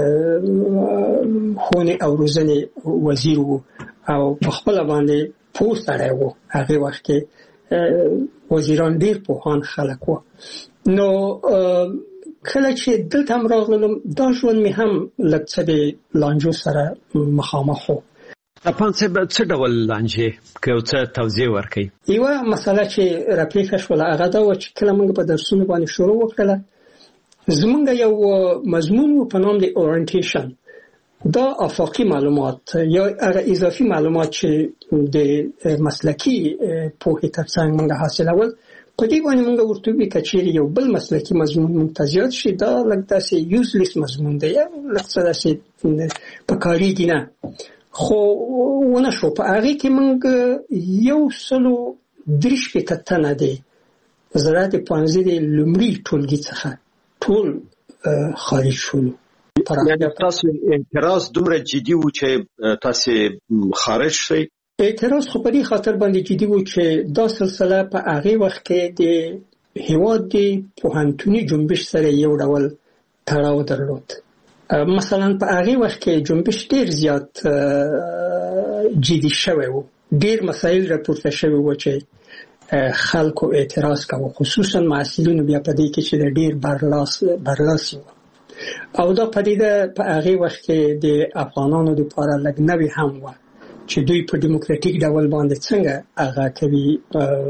ښوونې او روزنې وزیر و او په خپله باندې پوه سړی و. هغې وخت کې وزیران ډېر پوهان خلک و. نو کله چې دلته هم راغلم دا ژوند مې هم لږ څه د لانجو سره مخامخ و. طپان صاحب څه ډول لانجې که یو څه توضیح ورکړئ؟ یوه مسله چې راپېښه شوله هغه دا وه چې کله موږ په درسونو باندې شروع وکړله زمونږ یو مضمون و په نام د اورینټیشن. دا افاقي معلومات یا هغه اضافي معلومات چې د مسلکي پوهې ترڅنګ موږ حاصلول په دې باندې موږ ورته وی کچېرې یو بل مسلکي مضمون موږ ته زیات شي دا لږ داسې یوزلیس مضمون دی یا لږ څه داسې په کارېږي نه. خو ونه شو په هغې کې موږ یو سلو درې شپېته تنه دی زراعت پوهنځي د لومړي ټولګي څخه ټول خارج شولو. یعنې تاسو اعتراض دومره جدي و چې تاسو خارج شئ؟ اعتراض خو په دې خاطر باندې جدي و چې دا سلسله په هغې وخت کې د هېواد د پوهنتوني جنبش سره یو ډول تړاو درلود. مثلا په هغې وخت کې جنبش ډېر زیات جدي شوی و، ډېر مسایل راپورته شوي و چې خلکو اعتراض کوي، خصوصا محصلینو بیا په دې کې چې د ډیر برلاس برلاسي وو. او دا پدیده په هغه وخت کې د افغانانو لپاره لږ نوې هم و چې دوی په دیموکراتیک ډول باندې څنګه هغه کوي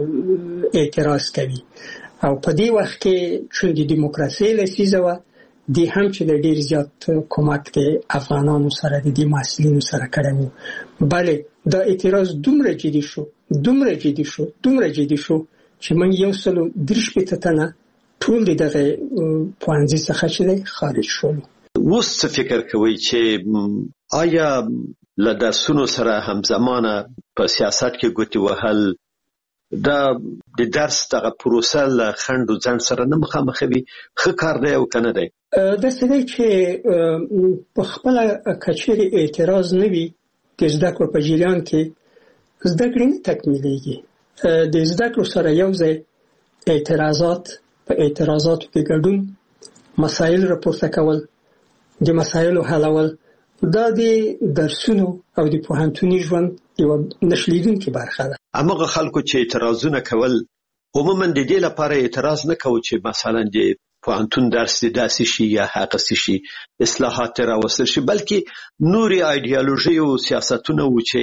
اعتراض کوي. او په دې وخت کې چې د دیموکراسي لسیزه و دی هم چې د ډیر زیات کومک د افغانانو سره د دې محصلینو سره کړو. بله دا اعتراض دومره جدي شو دومره جدي شو دومره جدي شو چې موږ یو سلو درش په تنه ټول دغه پوانځي څخه چې خارج شول. اوس څه فکر کوي چې آیا له درسونو سره همزمانه په سیاست کې ګوتې وهل دا د درس دغه پروسه له خنډ او ځنډ سره نه مخامخ وي؟ ښه کار دی او کنه دی؟ د څه چې په خپل کچېري اعتراض نه وي د زده کړو په جریان کې زده کړې نه تکمیلېږي. د زده کړو سره یو ځای اعتراضات په اعتراضاتو کې ګډون، مسایل راپورته کول، د مسایلو حلول، دا د درسونو او د پوهنتوني ژوند یو نشلیدونکې برخه ده. هماغه خلکو چې اعتراضونه کول عموما د دې لپاره اعتراض نه کوي چې مثلا د پوهنتون درس د داسې شي یا هغه شي اصلاحات راوستل شي، بلکې نوري ایدئولوژي او سیاستونه و چې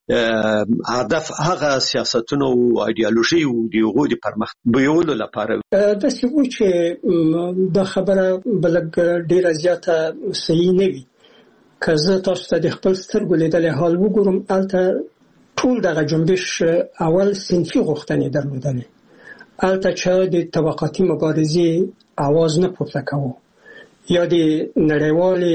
هدف هغه سیاستونه او ایدئولوژي او د هغو د پرمختګ بیولو لپاره د څه چې د خبره بلګ ډیره زیاته صحیح نه وي. که زه تاسو ته د خپل سترګو لیدل حال وګورم، البته ټول دغه جنبش اول صنفي غوښتنې درلودلې، البته چې د طبقاتي مبارزې आवाज نه پورته کوو یا د نړیوال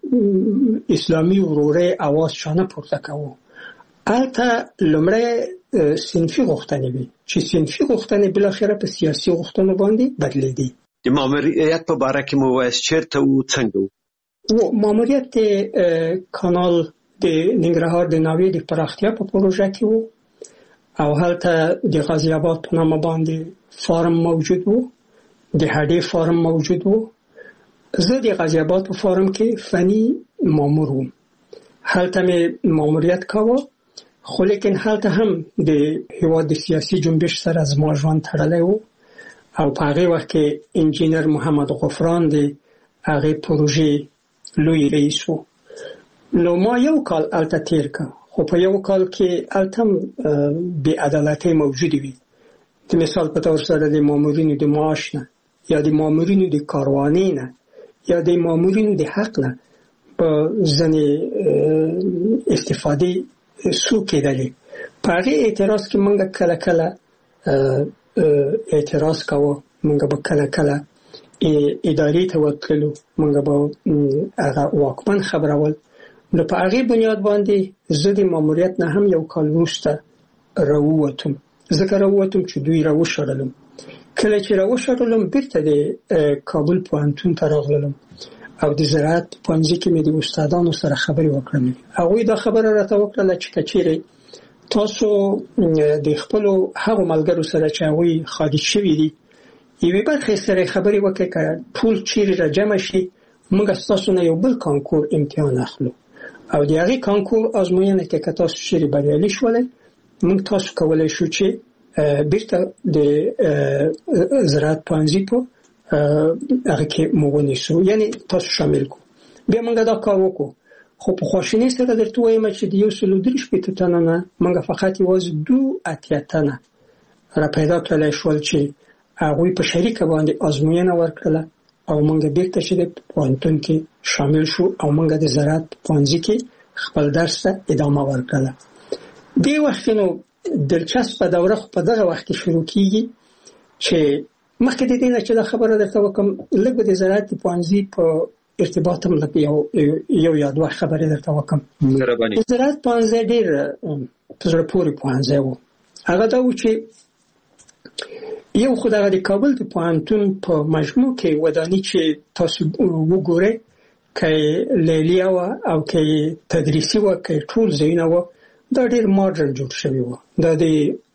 اسلامي ورورۍ आवाज شانه پورته کوو. البته لمړی صنفي غوښتنې وي چې صنفي غوښتنې بل اخره په سیاسي غوښتنو باندې بدلېدي. د ماموریت په باره کې مو وایي چیرته او څنګه و ماموریت کانال د ننګرهار د ناوې د پراختیا په پروژه کې وو او هلته د غازی آباد په نامه باندې فارم موجود وو، د هډې فارم موجود وو. زه د غازی آباد په فارم کې فني مامور وم، هلته مې ماموریت کاوه، خو لیکن هلته هم د هیواد د سیاسي جنبش سره زما ژوند تړلی وو او په هغې وخت کې انجینر محمد غفران د هغې پروژې لوی رئیس وو. نو ما یو کال هلته تیر که، خو په یو کال کې هلته هم بې عدالتۍ موجودې وي. د مثال په طور سره د مامورینو د معاش نه یا د مامورینو د کاروانۍ نه یا د مامورینو د حق نه په ځینې استفادې سو کېدلې. په هغې اعتراض کې موږ کله کله اعتراض کوو، موږ به کله کله ادارې ته ورتللو، موږ به هغه واکمن خبرول. نو په هغې بنیاد باندې زه د ماموریت نه هم یو کال وروسته راووتم، ځکه راووتم چې دوی راوشړلم. کله چې راوشړلم بیرته د کابل پوهنتون ته راغلم او د زراعت پوهنځي کې مې د استادانو سره خبرې وکړم. هغوی دا خبره راته وکړله چې که چیرې تاسو د خپلو هغو ملګرو سره چې هغوی خارج شوي دي یوې برخې سره خبرې وکړئ، که ټول چیرې را جمع شي موږ ستاسو نه یو بل کانکور امتحان اخلو او د هغې کانکور ازموینه کې که تاسو چیرې بریالي شولئ موږ تاسو کولی شو چې بیرته د زراعت پوهنځي په هغه کې مو ونیسو، یعنې تاسو شامل کړو. بیا موږ دا کار وکړو، خو په خواشینۍ سره درته وایم چې د یو سلو درې شپېته تنه نه موږ فقط یوازې دوه اتیا تنه را پیدا کړلی شول چې هغوی په شریکه باندې ازموینه ورکړله او موږ بیرته چې د پوهنتون کې شامل شو او موږ د زراعت پوهنځي کې خپل درس ته ادامه ورکړله. دې وخت نو دلچسپه دوره خو په دغه وخت کې شروع کیږي چې مخکې د دې نه چې دا خبره درته وکړم لږ د زراعت پوهنځي په ارتباط هم لږ یو یو یا دوه خبرې درته وکړم. د زراعت پوهنځی ډېر په زړه پورې پوهنځی و. هغه دا و چې یو خو دغه د کابل د پوهنتون په مجموع کې وداني چې تاسو وګورئ، که لیلیه وه او که تدریسي وه که ټول ځایونه وه، دا ډېر ماډرن جوړ شوي وه. دا د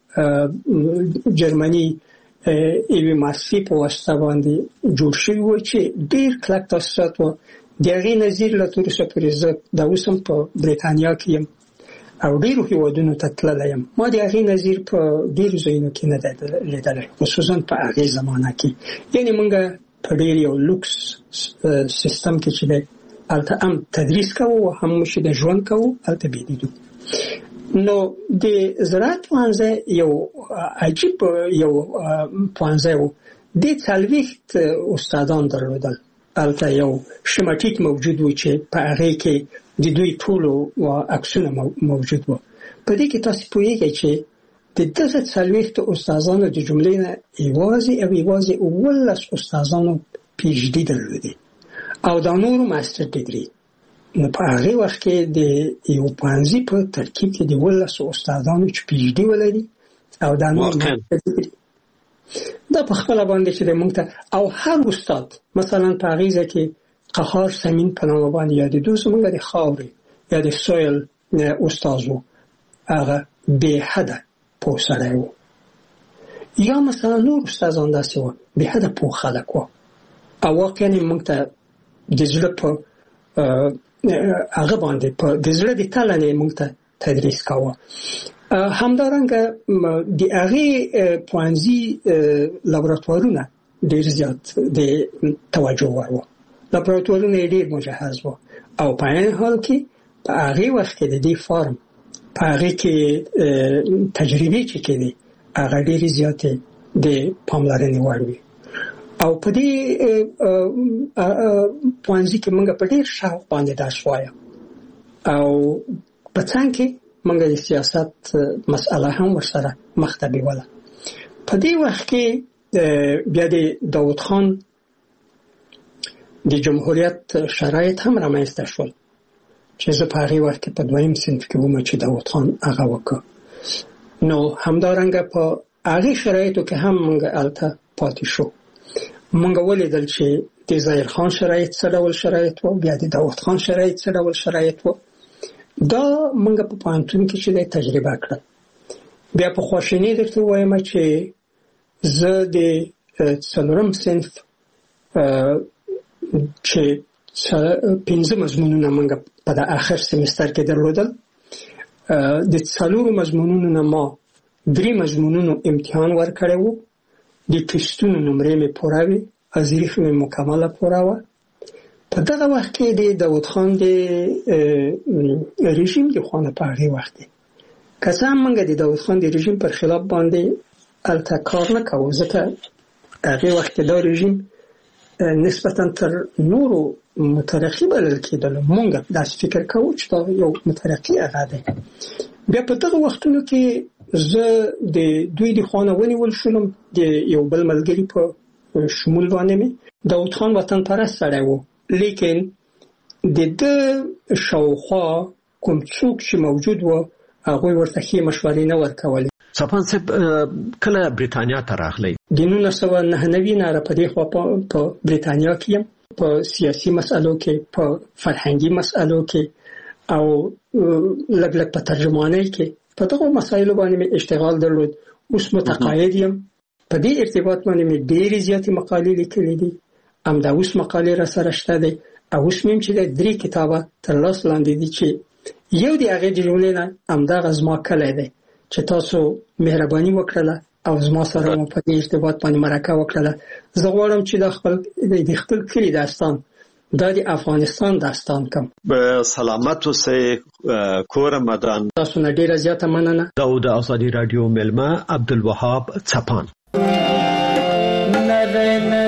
جرمني یوې مؤسسې په واسطه باندې جوړ شوي وه چې ډېر کلک تاسیسات وه. د هغې نظیر له تر اوسه پورې زه دا اوس هم په بریتانیا کې یم او ډیرو هیوادونو ته تللی یم. ما د هغې نظیر په ډیرو ځایونو کې نه دی لیدلی، خصوصا په هغې زمانه کې. یعنې موږ په ډیر یو لوکس سیستم کې چې دی هلته هم تدریس کوو، هم چې د ژوند کوو هلته بیدیدو. نو د زراعت پوهنځی یو عجیب یو پوهنځی و. د څلوېښت استادان درلودل. هلته یو شماټیک موجود و چې په هغې کې د دوی ټولو عکسونه موجود و. په دې کې تاسو پوهېږئ چې د دغه څلوېښتو استادانو د جملې نه یوازې او یوازې اوولس استادانو پی ایچ ډي درلودې او دا نورو ماستر ډیګري. نو په هغې وخت کې د یو پوهنځي په ترکیب کې د اوولسو استادانو چې پی ایچ ډي ولري او دا نور ماستر ډیګري، دا په خپله باندې چې د موږ ته او هر استاد مثلا په هغې ځای کې قهار سمین په نامه باندې یادېدو، زموږ د خاورې یا د سویل استاد و، هغه بې حده پوه سړی و. یا مثلا نور استادان داسې وه بې حده پوه خلک وه او واقعا موږ ته د زړه په هغه باندې په د زړه د تله نه موږ ته تدریس کاوه. همدارنګه د هغې پوهنځي لابراتوارونه ډېر زیات د توجه وړ وو. لابراتوارونه یې ډېر مجهز وو او په عین حال کې په هغې وخت کې د دې فارم په هغې کې تجربې چې کېدې هغه ډېرې زیاتې د پاملرنې وړ وي. او په دې پوهنځي کې موږ په ډېر شوق باندې درس وایه او په څنګ کې موږ د سیاست مسئله هم ورسره مخ ته بیوله. په دې وخت کې بیا د داود خان د جمهوریت شرایط هم رامنځته شول چې زه په هغې وخت کې په دویم صنف کې وم چې داود خان هغه وکړ. نو همدارنګه په هغې شرایطو کې هم موږ هلته پاتې شو. موږ ولیدل چې د ظاهر خان شرایط څه ډول شرایط و، بیا د داود خان شرایط څه ډول شرایط و. دا موږ په پوهنتون کې چې دی تجربه کړل. بیا په خواشیني درته ووایم چې زه د څلورم صنف چې پنځه مضمونونه موږ په د آخر سمستر کې درلودل، د څلورو مضمونونو نه ما درې مضمونونو امتحان ورکړی و. د ټسټونو نمرې مې پوره وې، ازریخ مې مکمله پوره وه. په دغه وخت کې د داود خان د رژیم د خوا نه په هغې وخت کې که څه هم موږ د داود خان د رژیم پر خلاف باندې هلته کار نه کوو، ځکه هغې وخت کې دا رژیم نسبتا تر نورو مترقي بلل کېدلو. موږ داسې فکر کوو چې دا یو مترقي هغه دی. بیا په دغه وختونو کې زه د دوی د خوا نه ونیول شولم. د یو بل ملګري په شمول باندې مې داود خان وطن پرست سړی و، لیکن د ده شاوخوا کوم څوک چې موجود و هغوی ورته ښې مشورې نه ورکولې. څپان صاحب کله بریتانیا ته راغلی؟ د نولس سوه نهه نوي نه را په دې خوا په بریتانیا کې یم، په سیاسي مسألو کې، په فرهنګي مسألو کې او لږ لږ په ترجمانۍ کې. په دغو مسایلو باندې مې اشتغال درلود. اوس متقاعد یم. په دې ارتباط باندې مې ډېرې زیاتې مقالې لیکلې دي. همدا اوس مقالې را سره شته دی او اوس مې چې درې کتابه تر لاس لاندې دي چې یو د هغې د جملې نه همدغه زما کلی دی چې تاسو مهرباني وکړله او زما سره مو په دې ارتباط باندې مرکه وکړله. زه غواړم چې دا خپل د خپل کلي داستان دا د افغانستان داستان کم. به سلامت اوسئ کور مدان. تاسو نه ډیره زیاته مننه. دا د آزادي رادیو ملما عبدالوهاب څپان.